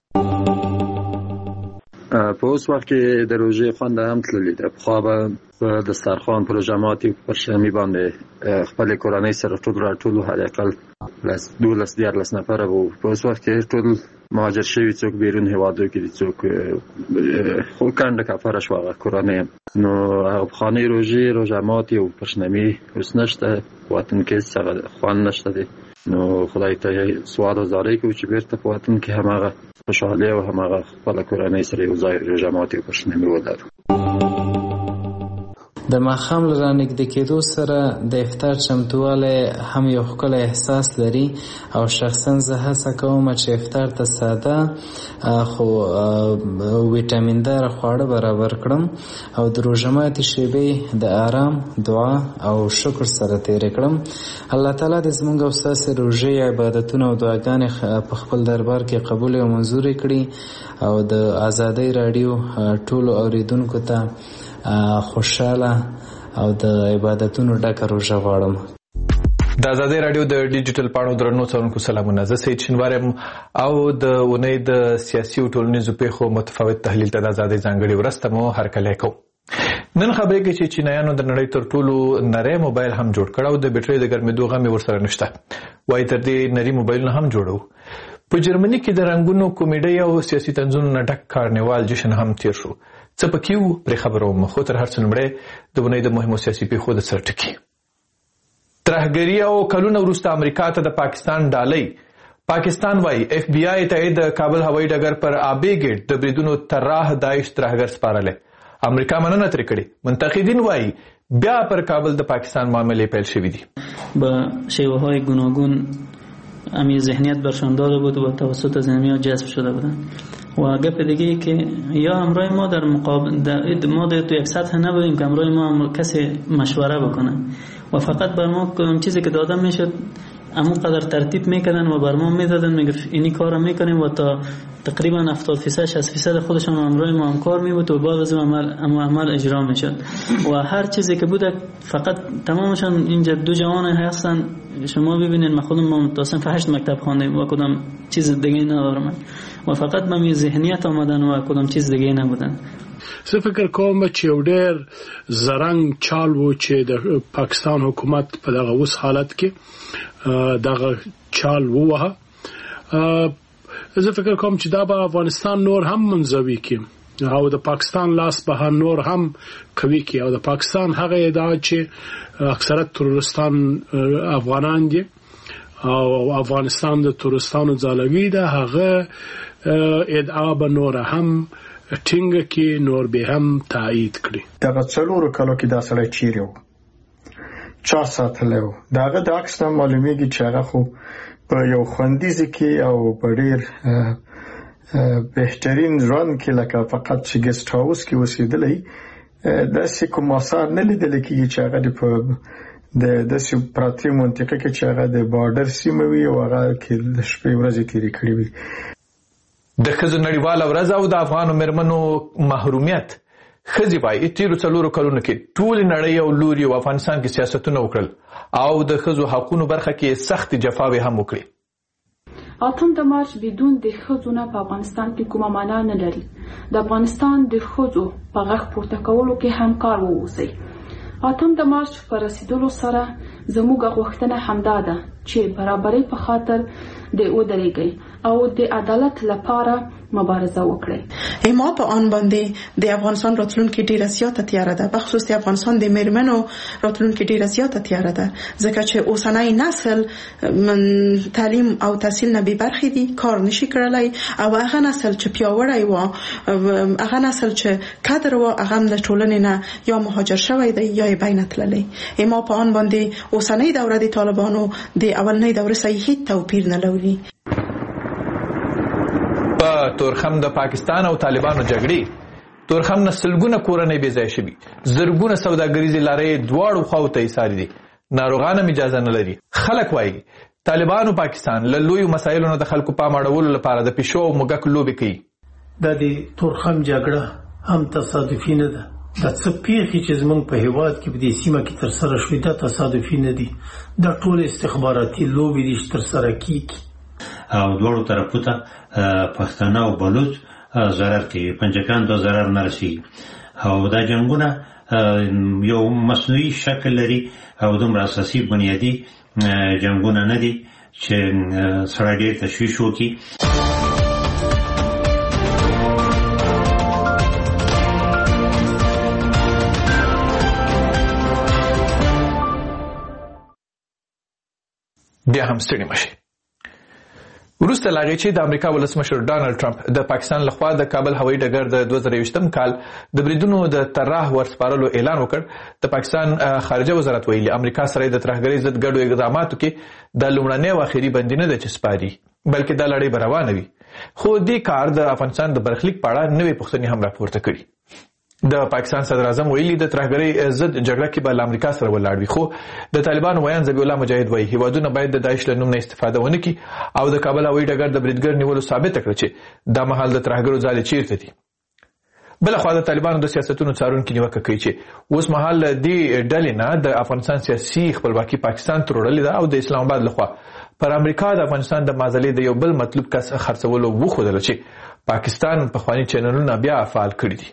په اوس وخت کې د روژې خوند هم تللی ده. پخوا به په دسترخوان پر جماعت پر شمی باندې خپل کورنۍ سره ټول راټولو حداقل 12-14 نفره وو. په اوس وخت کې ټول مهاجر شوي څوک بیرون هیوادو کې دي، څوک خو کنده کفاره شو هغه کورنۍ. نو هغه پخوانۍ روژه ماتې او پرشنمي اوس نشته، وطن کې څه خوند نشته دی. نو خدای ته سوال او زاری کوو چې بیرته په وطن کې هماغه خوشحالي او هماغه خپل کورنۍ سره یو ځای روژه ماتې او پرشنمي ولرو. د ماښام له رانږدې کېدو سره د افطار چمتووالی هم یو ښکلی احساس لري او شخصا زه هڅه کوم چې افطار ته ساده خو ویټامین دار خواړه برابر کړم او د روژه ماتې شېبې د آرام، دعا او شکر سره تېرې کړم. الله تعالی دې زموږ او ستاسې روژې، عبادتونه او دعاګانې په خپل دربار کې قبول او منظورې کړي او د ازادۍ راډیو ټولو اوریدونکو ته خوشاله او د عبادتونو ډکه روژه غواړم. د ازادۍ راډیو د ډیجیټل پاڼو درنو څارونکو سلامونه. زه سید شینوارم او د اونۍ د سیاسي او ټولنیزو پیښو متفاوت تحلیل ته د ازادۍ ځانګړې ورځ مو هرکلی کوو. نن خبرې کې چې چینایانو د نړۍ تر ټولو نری موبایل هم جوړ کړ او د بیټرۍ د ګرمېدو غم یې ورسره نشته. وایي تر دې نری موبایلونه هم جوړو. په جرمني کې د رنګونو کمیډۍ او سیاسي طنزونو نه ډک کارنیوال جشن هم تیر شو. څه پکې وو پرې خبروم، خو تر هر څه لومړی د اونۍ د مهمو سیاسي پیښو د سر ټکي. ترهګري او کلونه وروسته امریکا ته د پاکستان ډالۍ. پاکستان وایي اف بی آی ته د کابل هوایي ډګر پر آبی ګیټ د بریدونو طراح داعش ترهګر سپارلی. امریکا مننه ترې کړې. منتقدین وایي بیا پر کابل د پاکستان معاملې پیل شوې دي. با شیوه‌های گوناگون امی ذهنیت برشان داده بود و توسط زمینی‌ها جذب شده بودند. و گپ دیگه ای که یا همراه ما در مقابل ما تو یک سطح نبودیم که همراه ما کسی مشوره بکنه و فقط بر ما چیزی که داده میشد امو قدر ترتیب میکردن و بر ما میدادن میگه اینی کارو میکنیم و تا تقریبا 70-60% خودشون همراه ما همکار میبود و بعد از عمل اجرا میشد و هر چیزی که بود فقط تمامشون اینجا دو جوان هستن. شما ببینید من خودم متاسم 8 مکتب خواندم و کدام چیز دیگه ندارم و فقط با می ذهنیت آمدن و کدام چیز دیگه نبودن. زه فکر کوم چې یو ډېر زرنګ چال و چې د پاکستان حکومت په دغه اوس حالت کې دغه چال ووهه. زه فکر کوم چې دا به افغانستان نور هم منزوي کړي او د پاکستان لاس به نور هم کوي کړي او د پاکستان هغه ادعا چې اکثرت تروریستان افغانان دي او افغانستان د تروریستانو ځالګي ده، هغه ادعا به نور هم ټینګه کې نور به هم تایید کړي. دا څلورو کالو کې دا سړی چیرې و، چا ساتلی و. دغه د عکس نه معلومیږي چې هغه خو په یو خوندیز کې او په ډېر بهترین ژوند کې لکه فقط چې ګست هاوس کې اوسېدلی، داسې کوم آثار نه لیدل کېږي چې هغه د داسې پراتې منطقه کې چې هغه د بارډر سیمه وي او هغه کې د شپې ورځې تېرې کړې وي. د ښځو نړیواله ورځ او د افغانو مېرمنو محرومیت. ښځې وایي تېرو 4 کلونو کې ټولې نړۍ او لوري او افغانستان کې سیاستونه وکړل او د ښځو حقونو برخه کې سختې جفاوې هم وکړي. 8 مارچ بدون د ښځو نه په افغانستان کې کومه معنا نه لري. د افغانستان د ښځو په غږ پورته کولو کې همکار واوسئ. 8 مارچ پر رسیدلو سره زموږ غوښتنه همدا ده چې برابرۍ په خاطر د ودرېږئ او د عدالت لپاره مبارزه وکړي. ما په آن باندې د افغانستان راتلونکي ډیره زیاته تیاره ده، بخصوص د افغانستان د میرمنو راتلونکي ډیره زیاته تیاره ده، ځکه چې اوسنی نسل تعلیم او تحصیل نه بې برخې دي، کار نشي کړلی او هغه نسل چې پیاوړی و، هغه نسل چې کادر و، هغه د ټولنې نه یا مهاجر شوی دی یا یې بین تللی. ما په آن باندې اوسنی دوره د طالبانو د اولنۍ دوره سره هیڅ توپیر نه لري. په تورخم د پاکستان او طالبانو جګړې تورخم نسلګونه کورنۍ بې ځای شوي، زرګونه سوداګریزې لارې دواړو خواو ته ایسارې دي، ناروغان هم اجازه نه لري. خلک وایي طالبانو پاکستان له لویو مسایلو نه د خلکو پام اړولو لپاره د پیشو او موږک لوبې کوي. دا د تورخم جګړه هم تصادفي نه ده. دا څه پیښې چې زموږ په هیواد کې په دې سیمه کې ترسره شوي دا تصادفي نه دي. دا ټول استخباراتي لوبې دي چې ترسره کیږي او دواړو طرفو ته پښتانه او بلوچ ضرر کوي، پنجکان ته ضرر نه رسېږي. او دا جنګونه یو مصنوعي شکل لري او دومره اساسي بنیادي جنګونه نه دي چې سړی ډېر تشویش وکړي. بیا هم ستړي مشي. وروسته لاغې چې د امریکا ولسمشر ډانلډ ټرمپ د پاکستان لخوا د کابل هوایي ډګر د 2020م کال د بریدونو د طرح ورسپارلو اعلان وکړ، د پاکستان خارجه وزارت ویلي امریکا سره د ترهګرۍ ضد ګډو اقداماتو کې د لومړنۍ او اخري بندي نه ده چې سپاري، بلکې دا لړۍ به روانه وي. خو دې کار د افغانستان د برخلیک په اړه نوې پوښتنې هم راپورته کړي. د پاکستان صدر اعظم ویلي د ترهګرۍ ضد جګړه کې به له امریکا سره ولاړ وي، خو د طالبانو ویان ذبیح الله مجاهد وایي هیوادونه باید د داعش له نوم نه استفاده ونه کړي او د کابل هوایي ډګر د بریدګر نیولو ثابت کړي چې دا مهال د ترهګرو ځالې چیرته دي. بل خو د طالبانو د سیاستونو څارونکي نیوکه کوي چې اوس مهال دې ډلې نه د افغانستان سیاسي خپلواکي پاکستان ته وړلې ده او د اسلام آباد لخوا پر امریکا د افغانستان د معضلې د یو بل مطلوب کس خرڅولو وښودل چې پاکستان پخواني چینلونه بیا فعال کړي دي.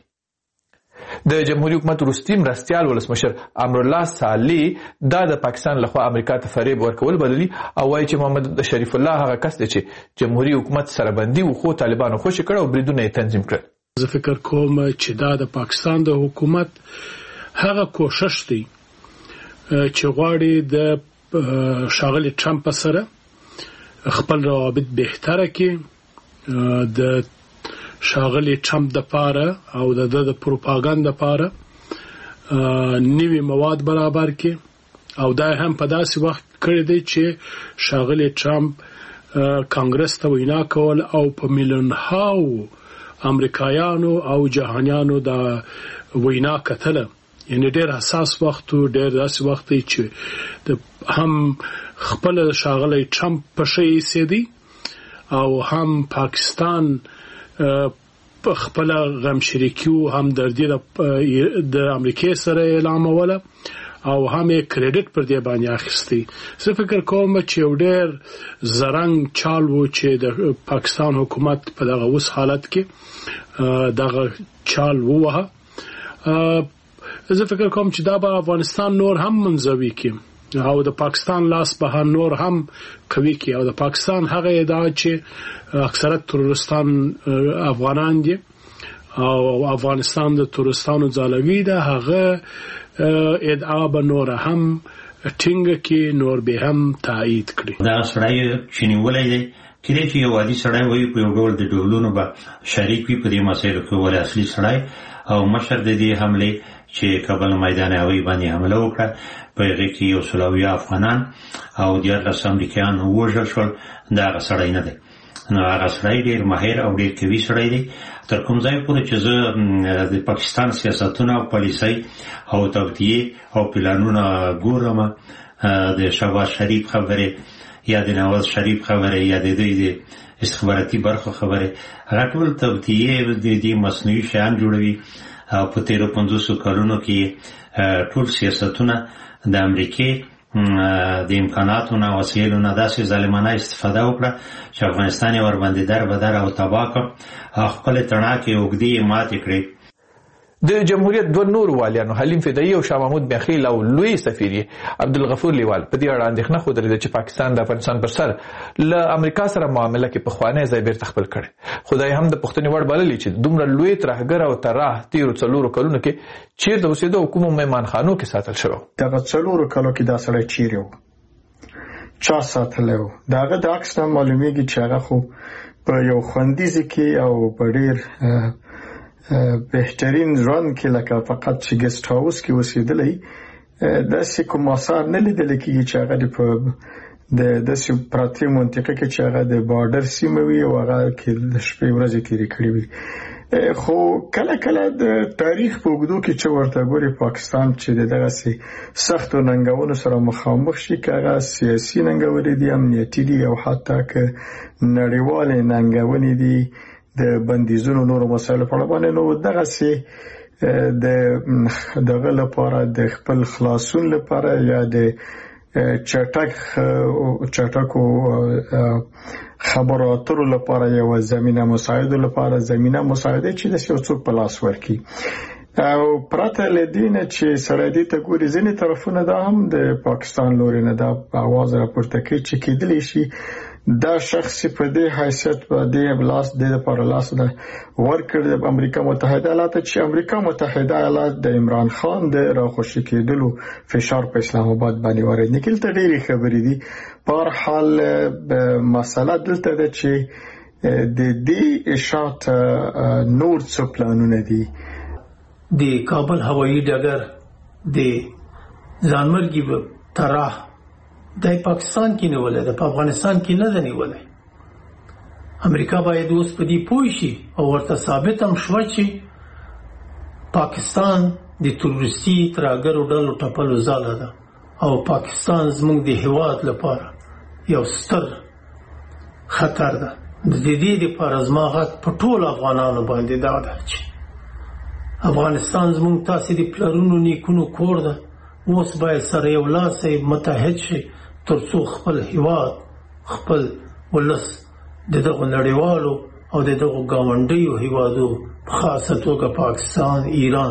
د جمهوریت حکومت وروستي مرستیال ولسمشر امرالله صالح دا د پاکستان لخوا امریکا ته فریب ورکول بللي او وایي چې محمد شریف الله هغه کس دی چې جمهوریت حکومت سره بندي و خو طالبانو خوشي کړ او بریدونه یې تنظیم کړل. زه فکر کوم چې دا د پاکستان د حکومت هغه کوشش دی چې غواړي د ښاغلي ټرمپ سره خپل روابط بهتره کړي، د ښاغلي ټرمپ د پاره او د پروپاګاندا پاره نوي مواد برابر کړي او دا هم په داسې وخت کړی دی چې ښاغلي ټرمپ کانګرس ته وینا کول او په میلیونهاو امریکایانو او جهانیانو دا وینا کتله، یعنی ډېر حساس وخت او ډېر داسې وخت دی چې هم خپل ښاغلي ټرمپ په شی سیدي او هم پاکستان په خپل غم شریکیو هم د امریکای سره اعلانوله او هم یې کریډټ پر دې باندې اخیستی. زه فکر کوم چې یو ډېر زرنګ چال و چې د پاکستان حکومت په دغه اوس حالت کې دغه چال ووهه. زه فکر کوم چې دا به افغانستان نور هم منزوي کړي او د پاکستان لاس به نور هم کوي کې او د پاکستان هغه ادعا چې اکثرت تروریستان افغانان دي او افغانستان د تروریستانو ځالوي ده، هغه ادعا به نور هم ټینګه کې نور به هم تایید کړي. دا سړی چې نیولای دی کله چې یو عادي سړی وي په یو ډول د ډولونو به شریک وي په دې مسایلو کې، ولې اصلي سړی او مشر د دې حمله چې کابل میدان هوایي باندې حمله وکړه په هغه کې یو سلویا افغانان او 14 امریکایان وژل شول، دا هغه سړی نه دی. نو هغه سړی ډېر ماهر او ډېر قوي سړی دی. تر کوم ځای پورې چې زه د پاکستان سیاستونه او پالیسۍ او توطیې او پلانونه ګورم، د شهباز شریف خبرې یا د نواز شریف خبرې یا د دوی د استخباراتي برخو خبرې، هغه ټول توطیې د دې مصنوعي شیان جوړوي او په 13-15 کلونو کې ټول سیاستونه د امریکای د امکاناتو نه وسایلو نه داسې ظالمانه استفاده وکړه چې افغانستان یې ورباندې در او تباه کړ او خپل تڼاکې اوږدې ماتې کړې. د جمهوریت دوه نور والیانو حلیم فدایي او شاه محمود میاخیل او لوی سفیر عبدالغفور لیوال په دې اړه اندېښنه ښودلې چې پاکستان د افغانستان پر سر له امریکا سره معامله کې پخوانی ځای بیرته خپل کړي. خدای هم د پښتنې وړ بللې چې دومره لوی ترهګر او طراح تیرو 4 کلونو کې چیرته اوسېده او کومو مهمانخانو کې ساتل شوی. دغه 4 کلو کې دا سړی چیرې و، چا ساتلی و؟ دغه د عکس نه معلومیږي چې هغه خو په یو خوندیزي کې او په ډېر بهترین ژوند کې لکه فقط چې ګست هاوس کې اوسېدلی، داسې کوم آثار نه لیدل کېږي چې هغه په داسې پراتې منطقه کې چې هغه د بارډر سیمه وي او هغه کې د شپې ورځې تېرې کړې وي. خو کله کله د تاریخ په اوږدو کې چې ورته ګوري پاکستان چې دغه سي سختو ننګونو سره مخامخ شي کاغه سیاسي ننګونې دي امنیتي دي او حتی که نړیوال ننګونې دي د بندیزونو نورو مسایلو په اړه باندې نو دغه سي دغه لپاره د خپل خلاصون لپاره یا د چټکو خبرو اترو لپاره یو زمينه مساعده لپاره زمينه مساعده چې د سیاست په لاس ورکی او پرته لدینه چې سره دې ته ګوري ځینې طرفونه دا هم د پاکستان لوري نه دا आवाज راپورته کوي چې کېدلی شي دا شخص په دې حیثیت په دې بلاس د لپاره لاس نه ورکړ د امریکا متحده ایالات چې امریکا متحده ایالات د عمران خان د راخوشي کېدلو فشار په اسلام آباد باندې وارد نکړ ته ډېری خبرې دي په هر حال مسله دلته ده چې د دې اشاعت نور څه پلانونه دي د کابل هوایي ډګر د ځانمرګي طرح د پاکستان کې نه ولې د افغانستان کې نه دی ولې امریکا باید اوس په دې پوه شي او ورته ثابت هم شوه چې پاکستان د تروریستي ترهګرو ډلو ټپلو ځاله ده او پاکستان زموږ د هیواد لپاره یو ستر خطر ده د دې لپاره زما غږ په ټول افغانانو باندې دا ده چې افغانستان زموږ تاسو د پلرونو نیکونو کور ده اوس باید سره یو لاس متحد شي ترڅو خپل هیواد خپل ولس دغه نړیوالو او دغه گاونډیو هیوادو خاصه توګه پاکستان ایران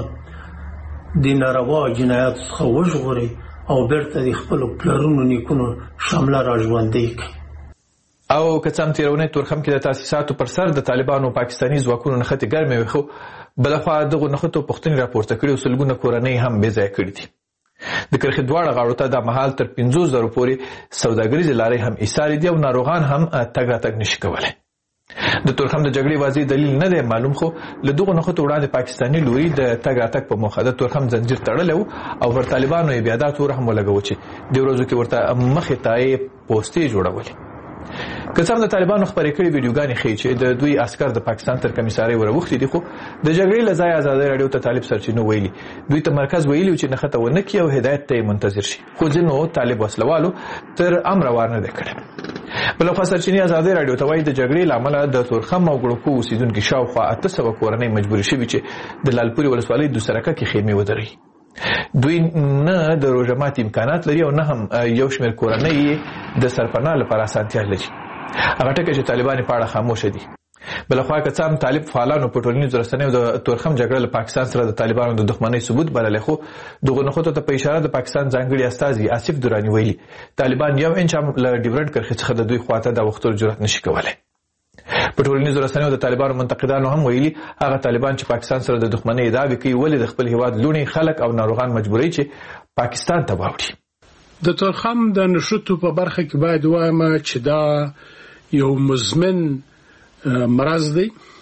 د ناروا جنایات څخه وژغوري او بیرته د خپل پلرونو نیکونو شامله راژوندي کړي او کڅام تیرونه تورخم کې د تاسیساتو پر سر د طالبانو پاکستاني ځواکونو نخته ګرمه وخو بلخوا دغه نخته پښتني راپورته کړي او سلګونه کورنۍ هم بې ځای کړي دي د کرخې دواړه غاړو ته د مهال تر 50,000 پورې سوداګریزې لارې هم ایستاري دي او ناروغان هم تګ راتګ نشي کولای د تورخم د جګړې واضح دلیل نه دی معلوم خو له دغه نخته وړاندې پاکستاني لوري د تګ راتګ په موخه د تورخم زنجیر تړلو او ور طالبانو یې بیا د تور هم ولګو چې د ورځو کې ورته مخې ته پوسټي جوړولې کڅام د طالبانو خبرې کړې ویډیوګانې ښیي چې د دوی عسكر د پاکستان تر کمیساري وروختي دي خو د جګړې لزای آزادۍ رادیو ته طالب سرچینو ویلي دوی ته مرکز ویلي چې نخته ونه کی او هدایت ته منتظر شي خو ځینو طالب وسلوالو تر امر وارنه وکړي بل خو سرچینی آزادۍ رادیو ته وایي د جګړې لامل د تورخم او ګړکو اوسیدونکو شاوخوا 800 کورنۍ مجبور شوي چې د لالپوري ولسوالۍ د سرکه کې خیمه ودري دوی نه د روزمات امکانات لري او نه هم یو شمېر کورنۍ د سرپناه لپاره اسانتیا لري هغه ټکي چې طالبان په اړه خاموش دي بلخوا کڅام طالب فعالانو په ټولنیزو رسنیو د تورخم جګړه له پاکستان سره د طالبانو د دښمنۍ ثبوت بلل خو دغه نخوته ته په اشاره د پاکستان ځانګړي استاذي آصف دورانی ویلي طالبان یو انچ هم له ډیورنټ کرخه څخه د دوی خواته د وختو جرأت نشي کولای په ټولنیزو رسنیو د طالبانو منتقدانو هم ویلي هغه طالبان چې پاکستان سره د دښمنۍ ادعا کوي ولې د خپل هیواد لونی خلک او ناروغان مجبوري چې پاکستان ته واوړي د تورخم د نشټو په برخه کې باید وایم چې دا یو مزمن مرض دی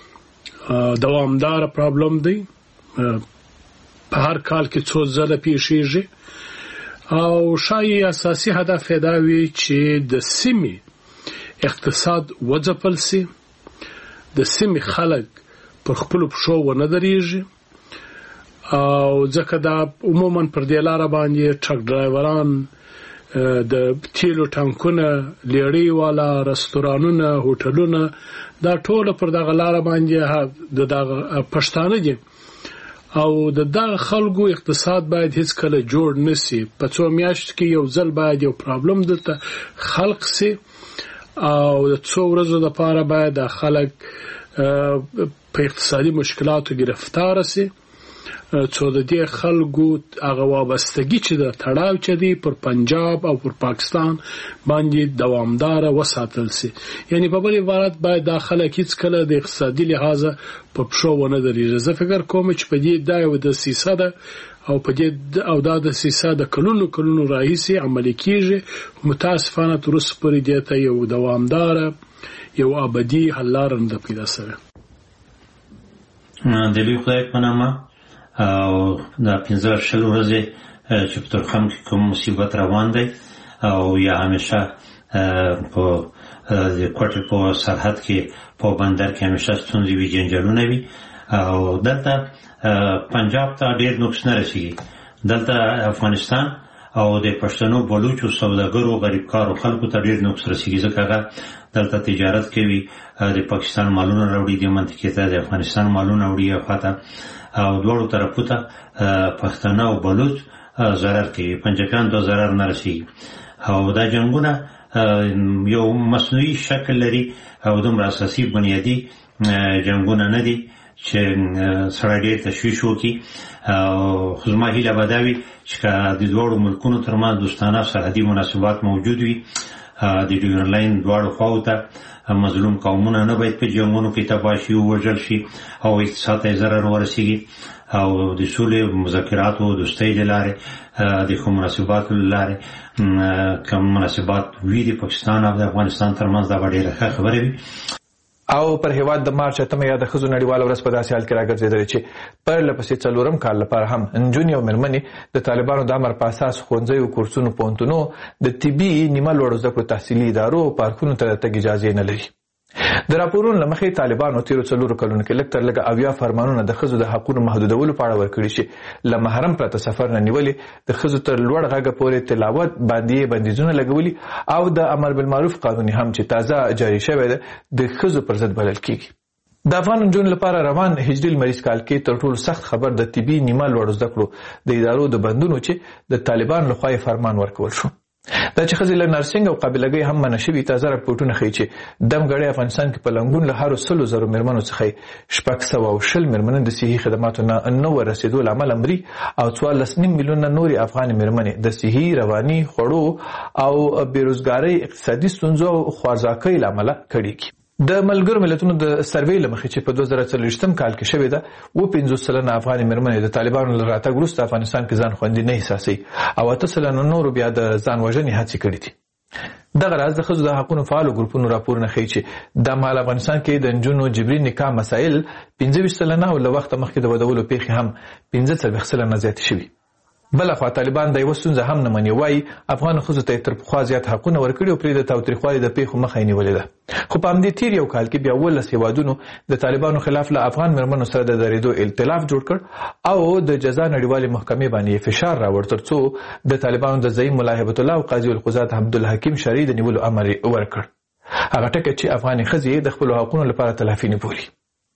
دوامدار پرابلم دی په هر کال کې څو ځله پیښیږي او شایي اساسي هدف دا وي چې د سیمې اقتصاد وځپل سي د سیمې خلک پر خپل پښو ونه درېږي او ځکه دا عموما پر دې لار باندې ټرک ډرایوران د تیلو ټانکونه لیړې والا رستورانونه هوټلونه دا ټول پر دغه لار باندې د پښتانه دي او د خلکو اقتصاد باید هیڅ کله جوړ نسی په څو میاشت کې یو ځل باید یو پرابلم دلته خلق سي او د څو ورځې لپاره باید د خلک په اقتصادي مشکلاتو گرفتار سي څو د دې خلکو هغه وابستګي چې د تړاو چې دی پر پنجاب او پر پاکستان باندې دوامدار وساتل سي یعنی په بل عبارت باید د خلک هیڅ کله د اقتصادي لحاظه په پښو ونه درېږي زه فکر کوم چې په دې دا یو د سیاست او په دې او د سیاست د کلونو رئیسي عملي کیږي متاسفانه تر اوسه پورې دې ته یو دوامدار یو ابدي حل لار نه پیدا شوه د لوی خدای په نامه او دا 15 ورځې چې په تورخم کې کوم مصیبت روان دی او یا همیشه په د کوټې په سرحد کې په بندر کې همیشه ستونزې وي جنجالونه وي او دلته پنجاب ته ډیر نقص نه رسیږي. دلته افغانستان او د پښتنو بلوچو سوداګرو غریبکارو خلکو ته ډیر نقص رسیږي ځکه هغه دلته تجارت کوي، د پاکستان مالونه راوړي، د منطقې ته د افغانستان مالونه وړي او خاطر او دوړو طرفو ته پښتانه او بلوچ ضرر کوي، پنجابیان ته ضرر نه رسیږي. او دا جنگونه یو مصنوعي شکل لري او دومره اساسي بنیادی جنگونه نه دي چې سره ډېر تشویش وکړي. خو زما هیله به دا وي چې د دواړو ملکونو ترمنځ دوستانه سرحدي مناسبات موجود وي، د ډیورنډ لاین دواړو خواو ته مظلوم قومونه نه باید په جنګونو کې تباه شي، ووژل شي او اقتصاد ته ضرر ورسیږي. او د سولې مذاکراتو دوستۍ له لارې د ښو مناسباتو له لارې کوم مناسبات وي د پاکستان او د افغانستان ترمنځ دا به ډېره ښه خبره وي. او پر هیواد د مارچ 8 یا د ښځو نړیواله ورځ په داسې حال کې راګرځېدلې چې پرله پسې 4م کال لپاره هم نجونې او مېرمنې د طالبانو د امر په اساس ښوونځیو، کورسونو، پوهنتونونو، د طبي نیمه لوړو زده کړو تحصیلي ادارو او پارکونو ته د تګ اجازې نه لري. د راپورونو له مخې طالبانو تیرو 4 کلونو کې لږ تر لږه 80 فرمانونه د ښځو د حقونو محدودولو په اړه ورکړي چې له محرم پرته سفر نه نیولې، د ښځو تر لوړ غږه پورې تلاوت باندې بندیزونه لګولي او د امر بالمعروف قانون هم چې تازه جاری شوی دی د ښځو پر ضد بلل کیږي. د افغان نجونو لپاره روان هجري لمریز کال کې تر ټولو سخت خبر د طبي نیمه لوړو زده کړو د ادارو د بندونو چې د طالبان لخوا فرمان ورکول شو. دا چې ښځې له نرسنګ او قابلګۍ هم منع شوي. تازه راپورټونه ښیي چې دمګړی افغانستان کې په لنګون له هرو 100,000 مېرمنو څخه 620 مېرمنې د صحي خدماتو نه ورسېدو له امله مري او 14.5 میلیونه نورې افغانې مېرمنې د صحي، رواني، خوړو او بېروزګارۍ، اقتصادي ستونزو او خوارځواکۍ له امله کړېږي. د ملګرو ملتونو د سروې له مخې چې په 2024 کال کې شوې ده 50% افغانې مېرمنې د طالبانو له راتګ وروسته افغانستان کې ځان خوندي نه احساسوي او 8% نورو بیا د ځان وژنې هڅې کړې دي. دغه راز د ښځو د حقونو فعالو ګروپونو راپورونه ښیي چې د مهال افغانستان کې د نجونو جبري نکاح مسایل 25% او له وخته مخکې د ودولو پیښې هم 45% زیاتې شوي. بلخوا طالبان د یو ستونزه هم نه مني، وایي افغان ښځو ته تر پخوا زیات حقونه ورکړي او پرې د تاوتریخوالي د پیښو مخه یې نیولې ده. خو په همدې تیر یو کال کې بیا 18 هیوادونو د طالبانو خلاف له افغان مېرمنو سره د درېدو ائتلاف جوړ کړ او د جزا نړیوالې محکمې باندې فشار راوړ ترڅو د طالبانو د زعیم ملا هیبت الله او قاضي القضات عبدالحکیم شرعي د نیولو امر ورکړ. هغه ټکی چې افغاني ښځې د خپلو حقونو لپاره تلافي نه بولي.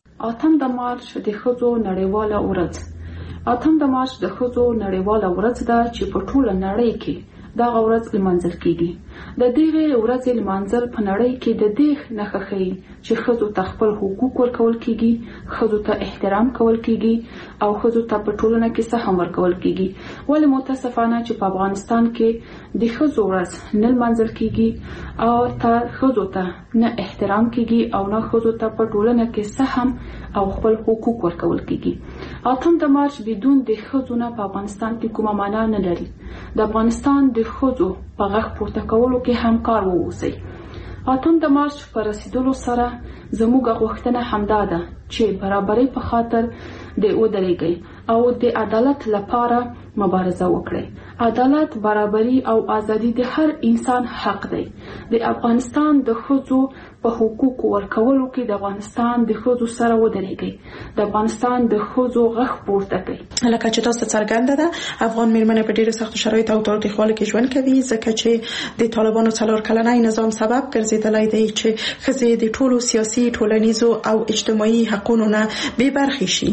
8 د مارچ د ښځو نړیواله ورځ 8 د مارچ د ښځو نړیواله ورځ ده چې په ټوله نړۍ کې دغه ورځ لمانځل کیږي. د دغه ورځې لمانځل په نړۍ کې د دې نښه ښیي چې ښځو ته خپل حقوق ورکول کیږي، ښځو ته احترام کول کیږي او ښځو ته په ټولنه کې سهم ورکول کیږي. ولې متاسفانه چې په افغانستان کې د ښځو ورځ نه لمانځل کیږي او ښځو ته نه احترام کیږي او نه ښځو ته په ټولنه کې سهم او خپل حقوق ورکول کیږي. 8 د مارچ بدون د ښځو نه په افغانستان کې کومه معنا نه لري. د افغانستان د ښځو په غږ پورته کولو کې همکار واوسئ. 8 د مارچ پر رسیدلو سره زموږ غوښتنه همدا ده چې برابرۍ په خاطر د ودرېږئ او د عدالت لپاره مبارزه وکړئ. عدالت، برابري او ازادي د هر انسان حق دی. د افغانستان د ښځو په حقوق ورکولو کې د افغانستان د ښځو سره ودرېږئ. د افغانستان د ښځو غږ پورته کړئ. لکه چې تاسو څرګنده ده افغان مېرمنې په ډېرو سختو شرایطو او تاوتریخوالي کې ژوند کوي ځکه چې د طالبانو 4 کلنۍ نظام سبب ګرځېدلی دی چې ښځې د ټولو سیاسي، ټولنیزو او اجتماعي حقونو نه بې برخې شي.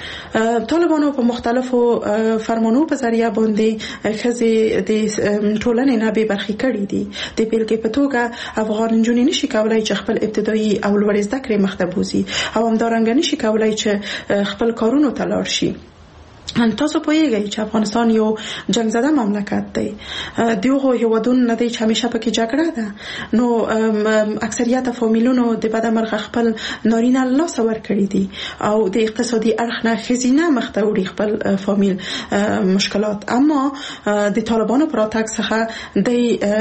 طالبانو په مختلفو فرمانونو په ذریعہ باندې ښځې د ټولنې نه بې برخې کړي دي. د بیلګې په توګه افغان نجونې نشي کولای چې خپل ابتدایي او لوړې زده کړې مخته بوزي او همدارنګه نشي کولای چې خپل کارونو ته لاړ شي. تاسو پوهیږئ چې افغانستان یو جنگ زده مملکت دی. دغه هیوادونو نه دی چې همیشه پکې جګړه ده، نو اکثریت فامیلونو د بدمرغه خپل نارینه لاس ور کړی دي او د اقتصادي اړخ نه ښځینه مخته وړي خپل فامیل مشکلات. اما د طالبانو پر راتګ څخه د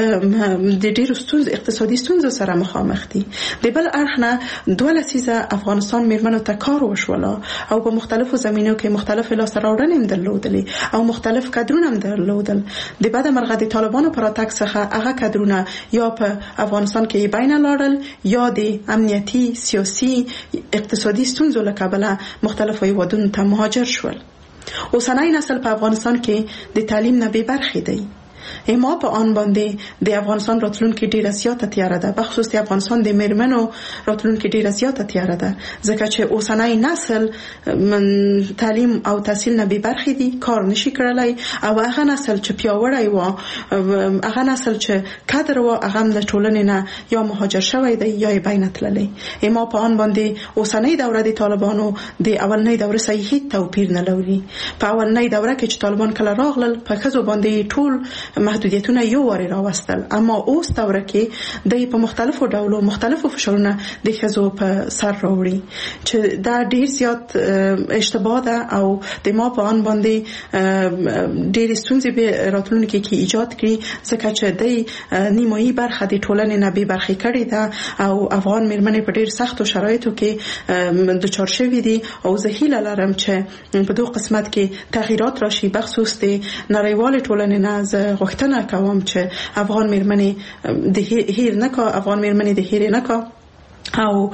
ډېرو ستونزو، اقتصادي ستونزو سره مخامخ دي. د بل اړخ نه 2 لسیزه افغانستان مېرمنو ته کار وشوله او په مختلفو زمینو کې مختلف لاسته راوړنې هم درلودلې او مختلف کادرونه هم درلودل. د بعد مرغه د طالبانو پر اتاک څخه هغه کادرونه یا په افغانستان کې بین لاړل یا د امنیتي، سیاسي، اقتصادي ستونزو له کبله مختلفو هیوادونو ته مهاجر شول. اوسنی نسل په افغانستان کې د تعلیم نه بې برخې دی. ما په آن باندې د افغانستان راتلونکي ډیره زیاته تیاره ده، بخصوص د افغانستان د میرمنو راتلونکي ډیره زیاته تیاره ده، ځکه چې اوسنی نسل تعلیم او تحصیل نه بې برخې دي، کار نشي کړلی او هغه نسل چې پیاوړی و، هغه نسل چې کادر و، هغه د ټولنې نه یا مهاجر شوی دی یا یې بینه تللی. ما په آن باندې اوسنی دوره د طالبانو د اولنۍ دوره سره هیڅ توپیر نه لري. په اولنۍ دوره کې چې طالبان کله راغلل په ښځو باندې ټول محدودیتونه یو واری راوستل، اما اوس دوره کې د په مختلفو ډولو مختلفو فشارونه د ښځو په سر راوړي چې دا ډیر زیات اشتباه ده او د ما په آن باندې ډیر ستونزې به راتلونکي کې ایجاد کړي، ځکه چې د نیمایي برخه د ټولنې نه بې برخې کړې ده او افغان میرمنې په ډیر سختو شرایطو کې دچار شوي دي او زه هیله لرم چې په دوه قسمت کې تغییرات راشي، بخصوص د نړیوال ټولنې نه غوښتنه کوم چې افغان میرمنې د هیر نکا، افغان میرمنې د هیر نکا او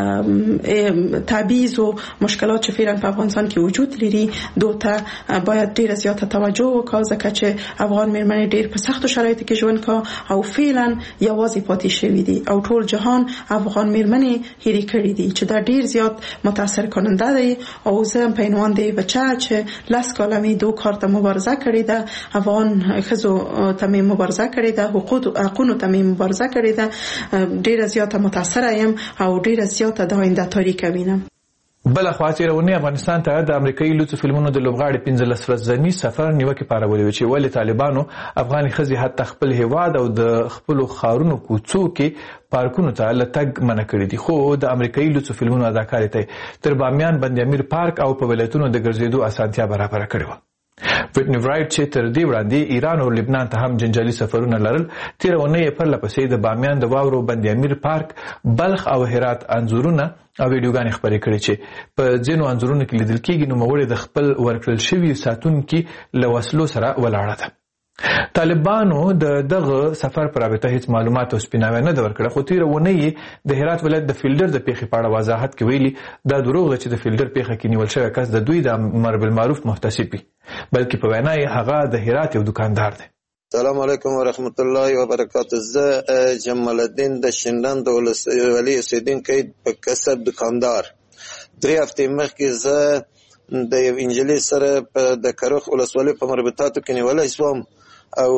تبعیض و مشکلات چې فعلا په افغانستان کې وجود لري دوته باید ډیره زیاته توجه وکړو، ځکه چې افغان میرمنې ډیر په سختو شرایطو کې ژوند کوي او فعلا یوازې پاتې شوي دي او ټول جهان افغان میرمنې هېرې کړي دي چې دا ډیر زیات متاثر کننده دی. او زه په عنوان د بچه چې لاس کاله مې دو کار ته مبارزه کړې ده، افغان ښځو ته مې مبارزه کړې ده، حقونو ته مې مبارزه کړې ده، ډیره زیاته متاثره یم او ډیره زیاته د آینده تاریخ وینم. بل خوا تیرونی افغانستان ته د امریکایي لوڅو فلمونو د لوبغاړي 15 ورځنی سفر نیوکه پارولې و چې ولې طالبانو افغاني ښځې حتی خپل هیواد او د خپل خارونو کوڅو کې پارکونو ته لټګ منع کړی دي، خو د امریکایي لوڅو فلمونو اداکارې ته تر بامیان بند امیر پارک او په ولایتونو د ګرځېدو اسانتیا برابر کړې و. ویټنی ورایټ چې تر دې وړاندې ایران او لبنان ته هم جنجالي سفرونه لرل، تیرونه یې پرله پسې د بامیان د واورو بند امیر پارک، بلخ او هرات انځورونه او ویډیوګانې خپرې کړې چې په ځینو انځورونو کې لیدل کېږي نوموړی د خپل ورکړل شوي ساتونکي له وسلو سره ولاړه ده. طالبانو دغه سفر پر رابطه هیڅ معلومات او سپیناوی نه ورکړه، خو تیرونه یې د هرات ولایت د فیلډر د پیښې په اړه وضاحت کې ویلي دا دروغ ده چې د فیلډر پیښه کې نیول شوی کس د دوی د امر بالمعروف محتسب وي، بلکې په وینا یې هغه د هرات یو دکاندار دی. السلام علیکم ورحمت الله وبرکاته. زه جمال الدین د شینډان د ولسوالۍ اوسیدونکی په کسب دکاندار. 3 هفتې مخکې زه د یو انجلۍ سره د کروخ ولسوالۍ په مربوطاتو کې نیولی شوم او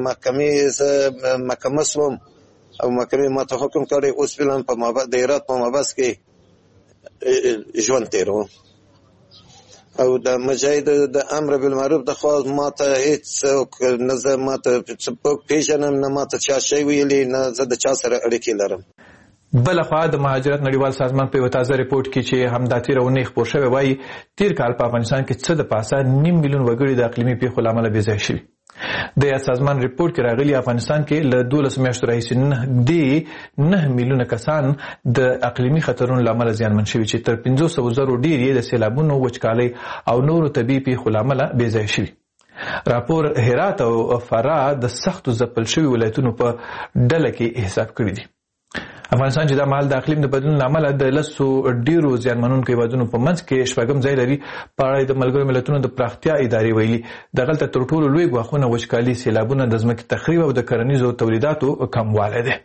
محکمه شوم او محکمې ماته حکم کړی اوس فعلا په د هرات په مابس کې ژوند تیروم او د مجاهد د امر بالمعروف د خوا ماته هیڅ نه زه ماته څوک پیژنم نه ماته چا شی ویلي نه زه د چا سره اړیکې لرم. بل خوا د مهاجرت نړیوال سازمان په یو تازه ریپورت کې چې همدا تیرونه خبر شوی وایي تیر کال په افغانستان کې څه د پاسه 9 میلیون وګړي د اقلیمي پیښو لامل بې ځای شوي. د سازمان ریپورت کې راغلي افغانستان کې له 12 میاشتو راهیسې 9 میلیونه کسان د اقلیمي خطرونو لامل زیانمن شوي چې تر 500,000 ډیر یې د سیلابونو، وچکالۍ او نورو طبیعي پیښو لامل بې ځای شوي. راپور هرات او فراه د سختو ځپل شوي ولایتونو په ډله کې حساب کړی دی. افغانستان چې د مهال د اقلیم د بدلون لامل د لسو ډیرو زیانمنونکو هیوادونو په منځ کې شپږم ځای لري. په اړه د ملګرو ملتونو د پراختیا ادارې ویلي دغلته تر ټولو لوی ګواښونه وچکالي، سیلابونه، د ځمکې تخریب او د کرنیزو تولیداتو کموالی دی.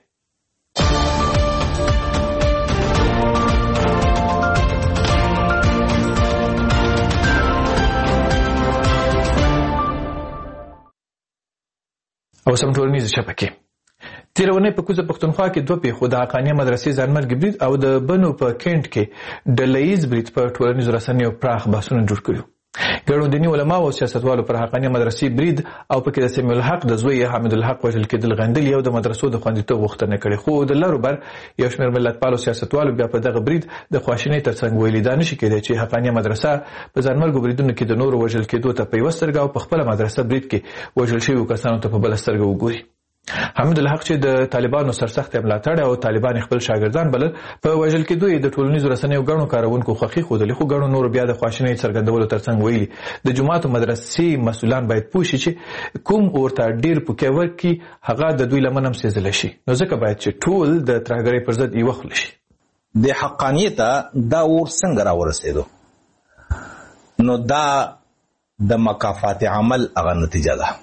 او سم ټولنیزې شبکې تیرونه په کوزه پښتونخوا کې 2 پیښو د حقانیه مدرسې ځانمرګ برید او د بنو په کینټ کې ډلهییز برید په ټولنیزو رسنیو پراخ بحثونه جوړ کړي. ګڼو دیني علما او سیاستوالو پر حقانیه مدرسې برید او په کې د سمیع الحق د زوی حمید الحق وژل کېدل غندل یو د مدرسو د خوندیتوب غوښتنه کړې، خو د لارو بر یو شمېر ملتپالو سیاستوالو بیا په دغه برید د خواشینۍ ترڅنګ ویلي دا نشي کېدای چې حقانیه مدرسه په ځانمرګو بریدونو کې د نورو وژل کېدو ته په یوه سترګه او په خپله مدرسه برید کې وژل شویو کسانو ته په بله سترګه وګوري. حمید الحق چې د طالبانو سرسخت ملاتړ او طالبان خپل شاګردان بلل په وژل کېدو د ټولنیزو رسنیو غړو کارونکو خوخي خوده خو غړو نور بیا د خواشینۍ څرګندولو ترڅنګ ویلي د جماعت مدرسې مسولان باید پوه شي چې کوم ورته ډیر پکې ورکی هغه د دوی لمنم سيزل شي نو ځکه باید چې ټول د ترهګرۍ پر ضد یو خل شي د حقانیت دا ور څنګه راورسېدو نو دا د مکافات عمل هغه نتیجه ده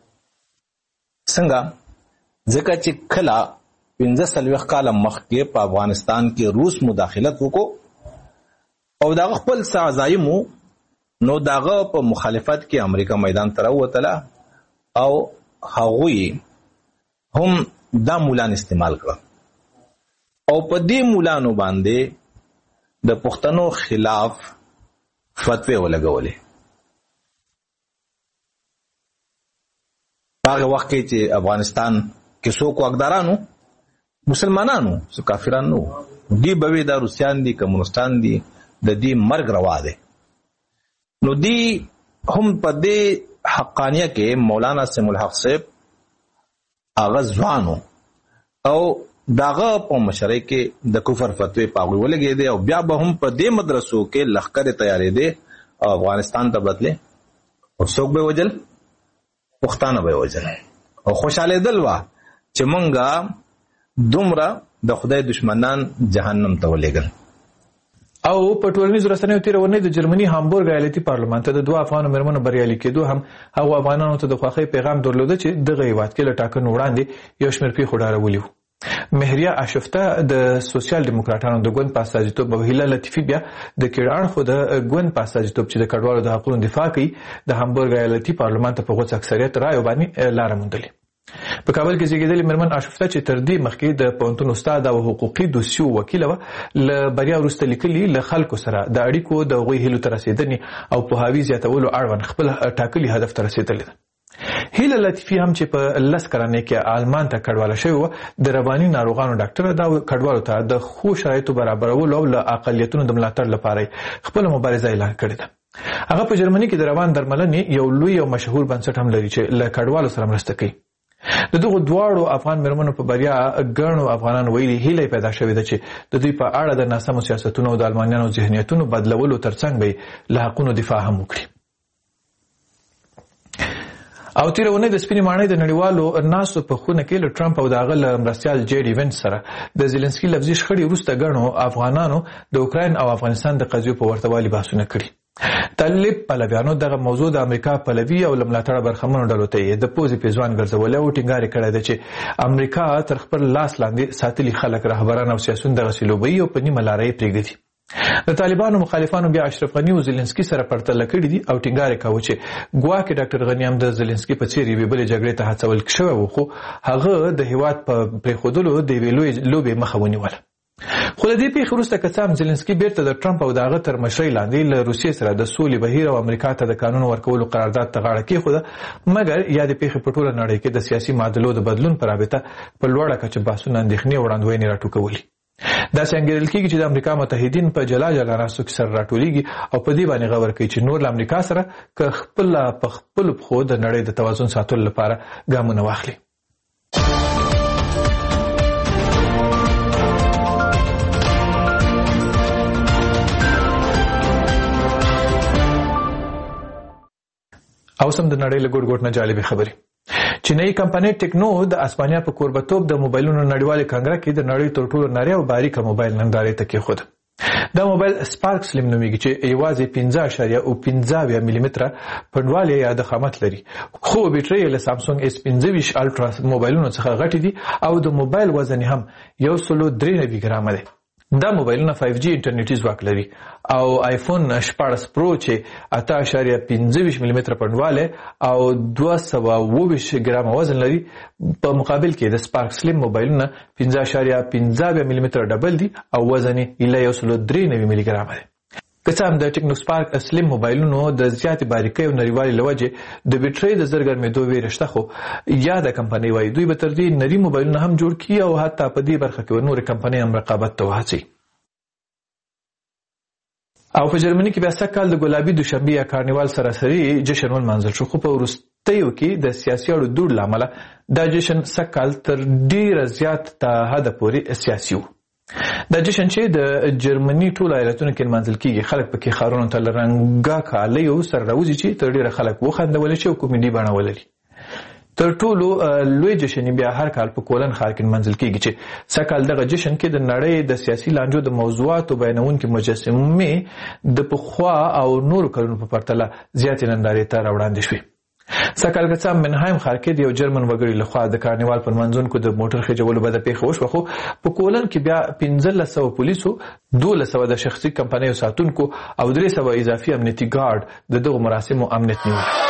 څنګه ځکه چې کله 15 کال مخکې په افغانستان کې روس مداخلت وکړو او دا خپل سازایمو نو داغه په مخالفت کې امریکا میدان ته راوتله او هغوی هم دا مولان استعمال کړ او په دې مولانو باندې د پښتنو خلاف فتوی ولګولې هغه وخت کې چې افغانستان کې څوک واکدارانو مسلمانانو څو کافرانو دی به دا روسیان دي کمونستان دي د دې مرګ روا دي نو دی هم په دې حقانیه کې مولانا سیم الحق صاحب هغه ځوانو او داغه په مشرۍ کې د کفر فتوی پاغوي ولګي دي او بیا به هم په دې مدرسو کې لخر تیارې دي او افغانستان ته بدله او څوک به وجل پښتانه به وجل او خوشاله دلوا چې مونږه دومره د خدای دشمنان جهنم ته ولېګل او په ټولنیزو رسنیو تیرونې د جرمني هامبورګ ایالتي پارلمان ته د دوه افغان مېرمنو بریالي کېدو هم هغه افغانانو ته د خوښۍ پیغام درلوده چې دغه هیواد کې له ټاکنو وړاندې یو شمېر پیښو ډارولي وو مهریه اشفته د سوسیال دیموکراتانو د ګوند په استازیتوب او هیله لطیفي بیا د کېړ اړخو د ګوند په استازیتوب چې د کډوالو د حقوقو دفاع کوي د هامبورګ ایالتي پارلمان ته په غوڅ اکثریت رایو باندې لار موندلې په کابل کې زیږیدلې مېرمن اشفته چې تر دې مخکې د پوهنتون استاد او حقوقي دوسیو وکیل و ل بریا وروسته لیکلي ل خلکو سره د اړیکو د غوي هلو تر رسیدنې او په هاوی زیاتولو اړوند خپل ټاکلي هدف ته رسیدلې هیله لطیفي هم چې په لس کلنۍ کې آلمان ته کډواله شوی و د رواني ناروغانو ډاکټر دا کډوالو ته د خو شرایطو برابرولو او له اقلیتونو د ملاتړ لپاره خپل مبارزه اعلان کړې ده هغه په جرمني کې د روان درملنې یو لوی او مشهور بنسټ هم لري چې له کډوالو سره مرسته کوي د دغه دواړو افغان مېرمنو په بریا ګڼو افغانانو ویلي هیله پیدا شوې ده چې د دوی په اړه د ناسمو سیاستونو او د المانیانو ذهنیتونو بدلولو ترڅنګ به له حقونو دفاع هم وکړي او تیرونه د سپینې ماڼۍ د نړیوالو ناسو په خونه کې له ټرمپ او د هغه له مرستیال جیډ ایونټ سره د زيلنسکي لفظي شخړې وروسته ګڼو افغانانو د اوکراین او افغانستان د قضیو په ورتوالي بحثونه کړي طالب پلویانو دغه موضوع د امریکا پلوي او لملاتړ برخمنو ډلو ته د پوزي پیزوان ګرځول او ټینګار کړی دی چې امریکا تر خپل لاس لاندې ساتلي خلک رهبران او سیاسيون دغه سلوبي او په نیمه لارې پریږدي د طالبانو مخالفانو بیا اشرف غنی او زيلنسکي سره پرتله کړی دي او ټینګار کوي چې ګواکې ډاکټر غنی هم د زيلنسکي په څیر یوې بلې جګړې ته هڅول شوی و خو هغه د هیواد په پریښودلو د ویلوي لوبې مخه ونیوله خو د دې پیښې وروسته که څه هم زيلنسکي بیرته د ټرمپ او د هغه تر مشرۍ لاندې له روسیې سره د سولې بهیر او امریکا ته د قانون ورکولو قرارداد ته غاړه کېښوده مګر یا د پیښې په ټوله نړۍ کې د سیاسي معادلو د بدلون په رابطه په لوړه کچه بحثونه اندېښنې او وړاندوینې راټوکولي داسې انګېرل کېږي چې د امریکا متحدین په جلا جلا ناستو کې سره راټولېږي او په دې باندې غور کوي چې نور له امریکا سره که خپله په خپلو پښو د نړۍ د توازن ساتلو لپاره ګامونه واخلي او سم د نړۍ له ګوټ ګوټ نه جالبې خبرې چینایي کمپنۍ ټیکنو د اسپانیا په کوربتوب د موبایلونو نړیوالې کنګره کې د نړۍ تر ټولو نری او باریکه موبایل نندارې ته کېښود دا موبایل سپارک سلیم نومیږي چې یوازې 15.15 ملي متره پنډوالی یا ضخامت لري خو بیټرۍ له سامسونګ S25 الټرا موبایلونو څخه غټې دي او د موبایل وزن هم 193 ګرامه دی دا موبایلونه 5G انټرنیټي ځواک لري او آیفون 14 پرو چې 8.25 ملي متره پنډواله او 220 ګرام وزن لري په مقابل کې د سپارک سلیم موبایلونه 15.15 ملي متره ډبل دي او وزن یې 193 ملي ګرام دی که څه هم د ټیکنو سپارک سلیم موبایلونو د زیاتې باریکۍ او نریوالي له وجې د بیټرۍ د زر ګرمېدو ویره شته خو یاده کمپنۍ وایي دوی به تر دې نري موبایلونه هم جوړ کړي او حتی په دې برخه کې نورې کمپنۍ هم رقابت ته وهڅوي او په جرمني کې بیا سږ کال د ګلابي دوشنبې یا کارنیوال سراسري جشن ولمانځل شو خو په وروستیو کې د سیاسي اړو دوړ لامل دا جشن سکهال تر ډیره زیات ته حد پورې سیاسي و. دا جشن چې د جرمني ټول ایالتونو کې منځل کیږي خلک پکې خارونو ته رنګا کالیو سره راوځي چې تر ډیره خلک وخندول شي او کومیډي بڼه ولري. تر ټولو لوی جشن بیا هر کال په کولن ښار کې منځل کیږي چې سکهال دغه جشن کې د نړۍ د سیاسي لانجو د موضوعاتو بیانونکي مجسمې د پخوا او نور کلونو په پرتله زیاتې نندارې ته راوړاندې شوې. سکهال ګڅا منهایم ښار کې د یو جرمن وګړي لخوا د کارنیوال پر منځونکو د موټر خجولو بده پیښه وشوه، خو په کولن کې بیا 1500 پولیسو، 1200 د شخصي کمپنیو ساتونکو او 300 اضافي امنیتي ګارد د دغو مراسمو امنیت نیولی.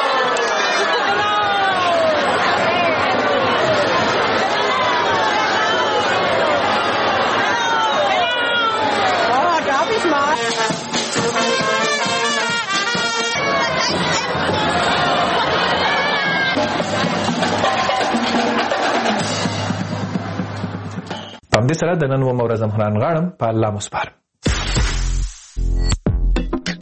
په دې سره د نن و مورزم خلان غاړم په الله مو سپارم.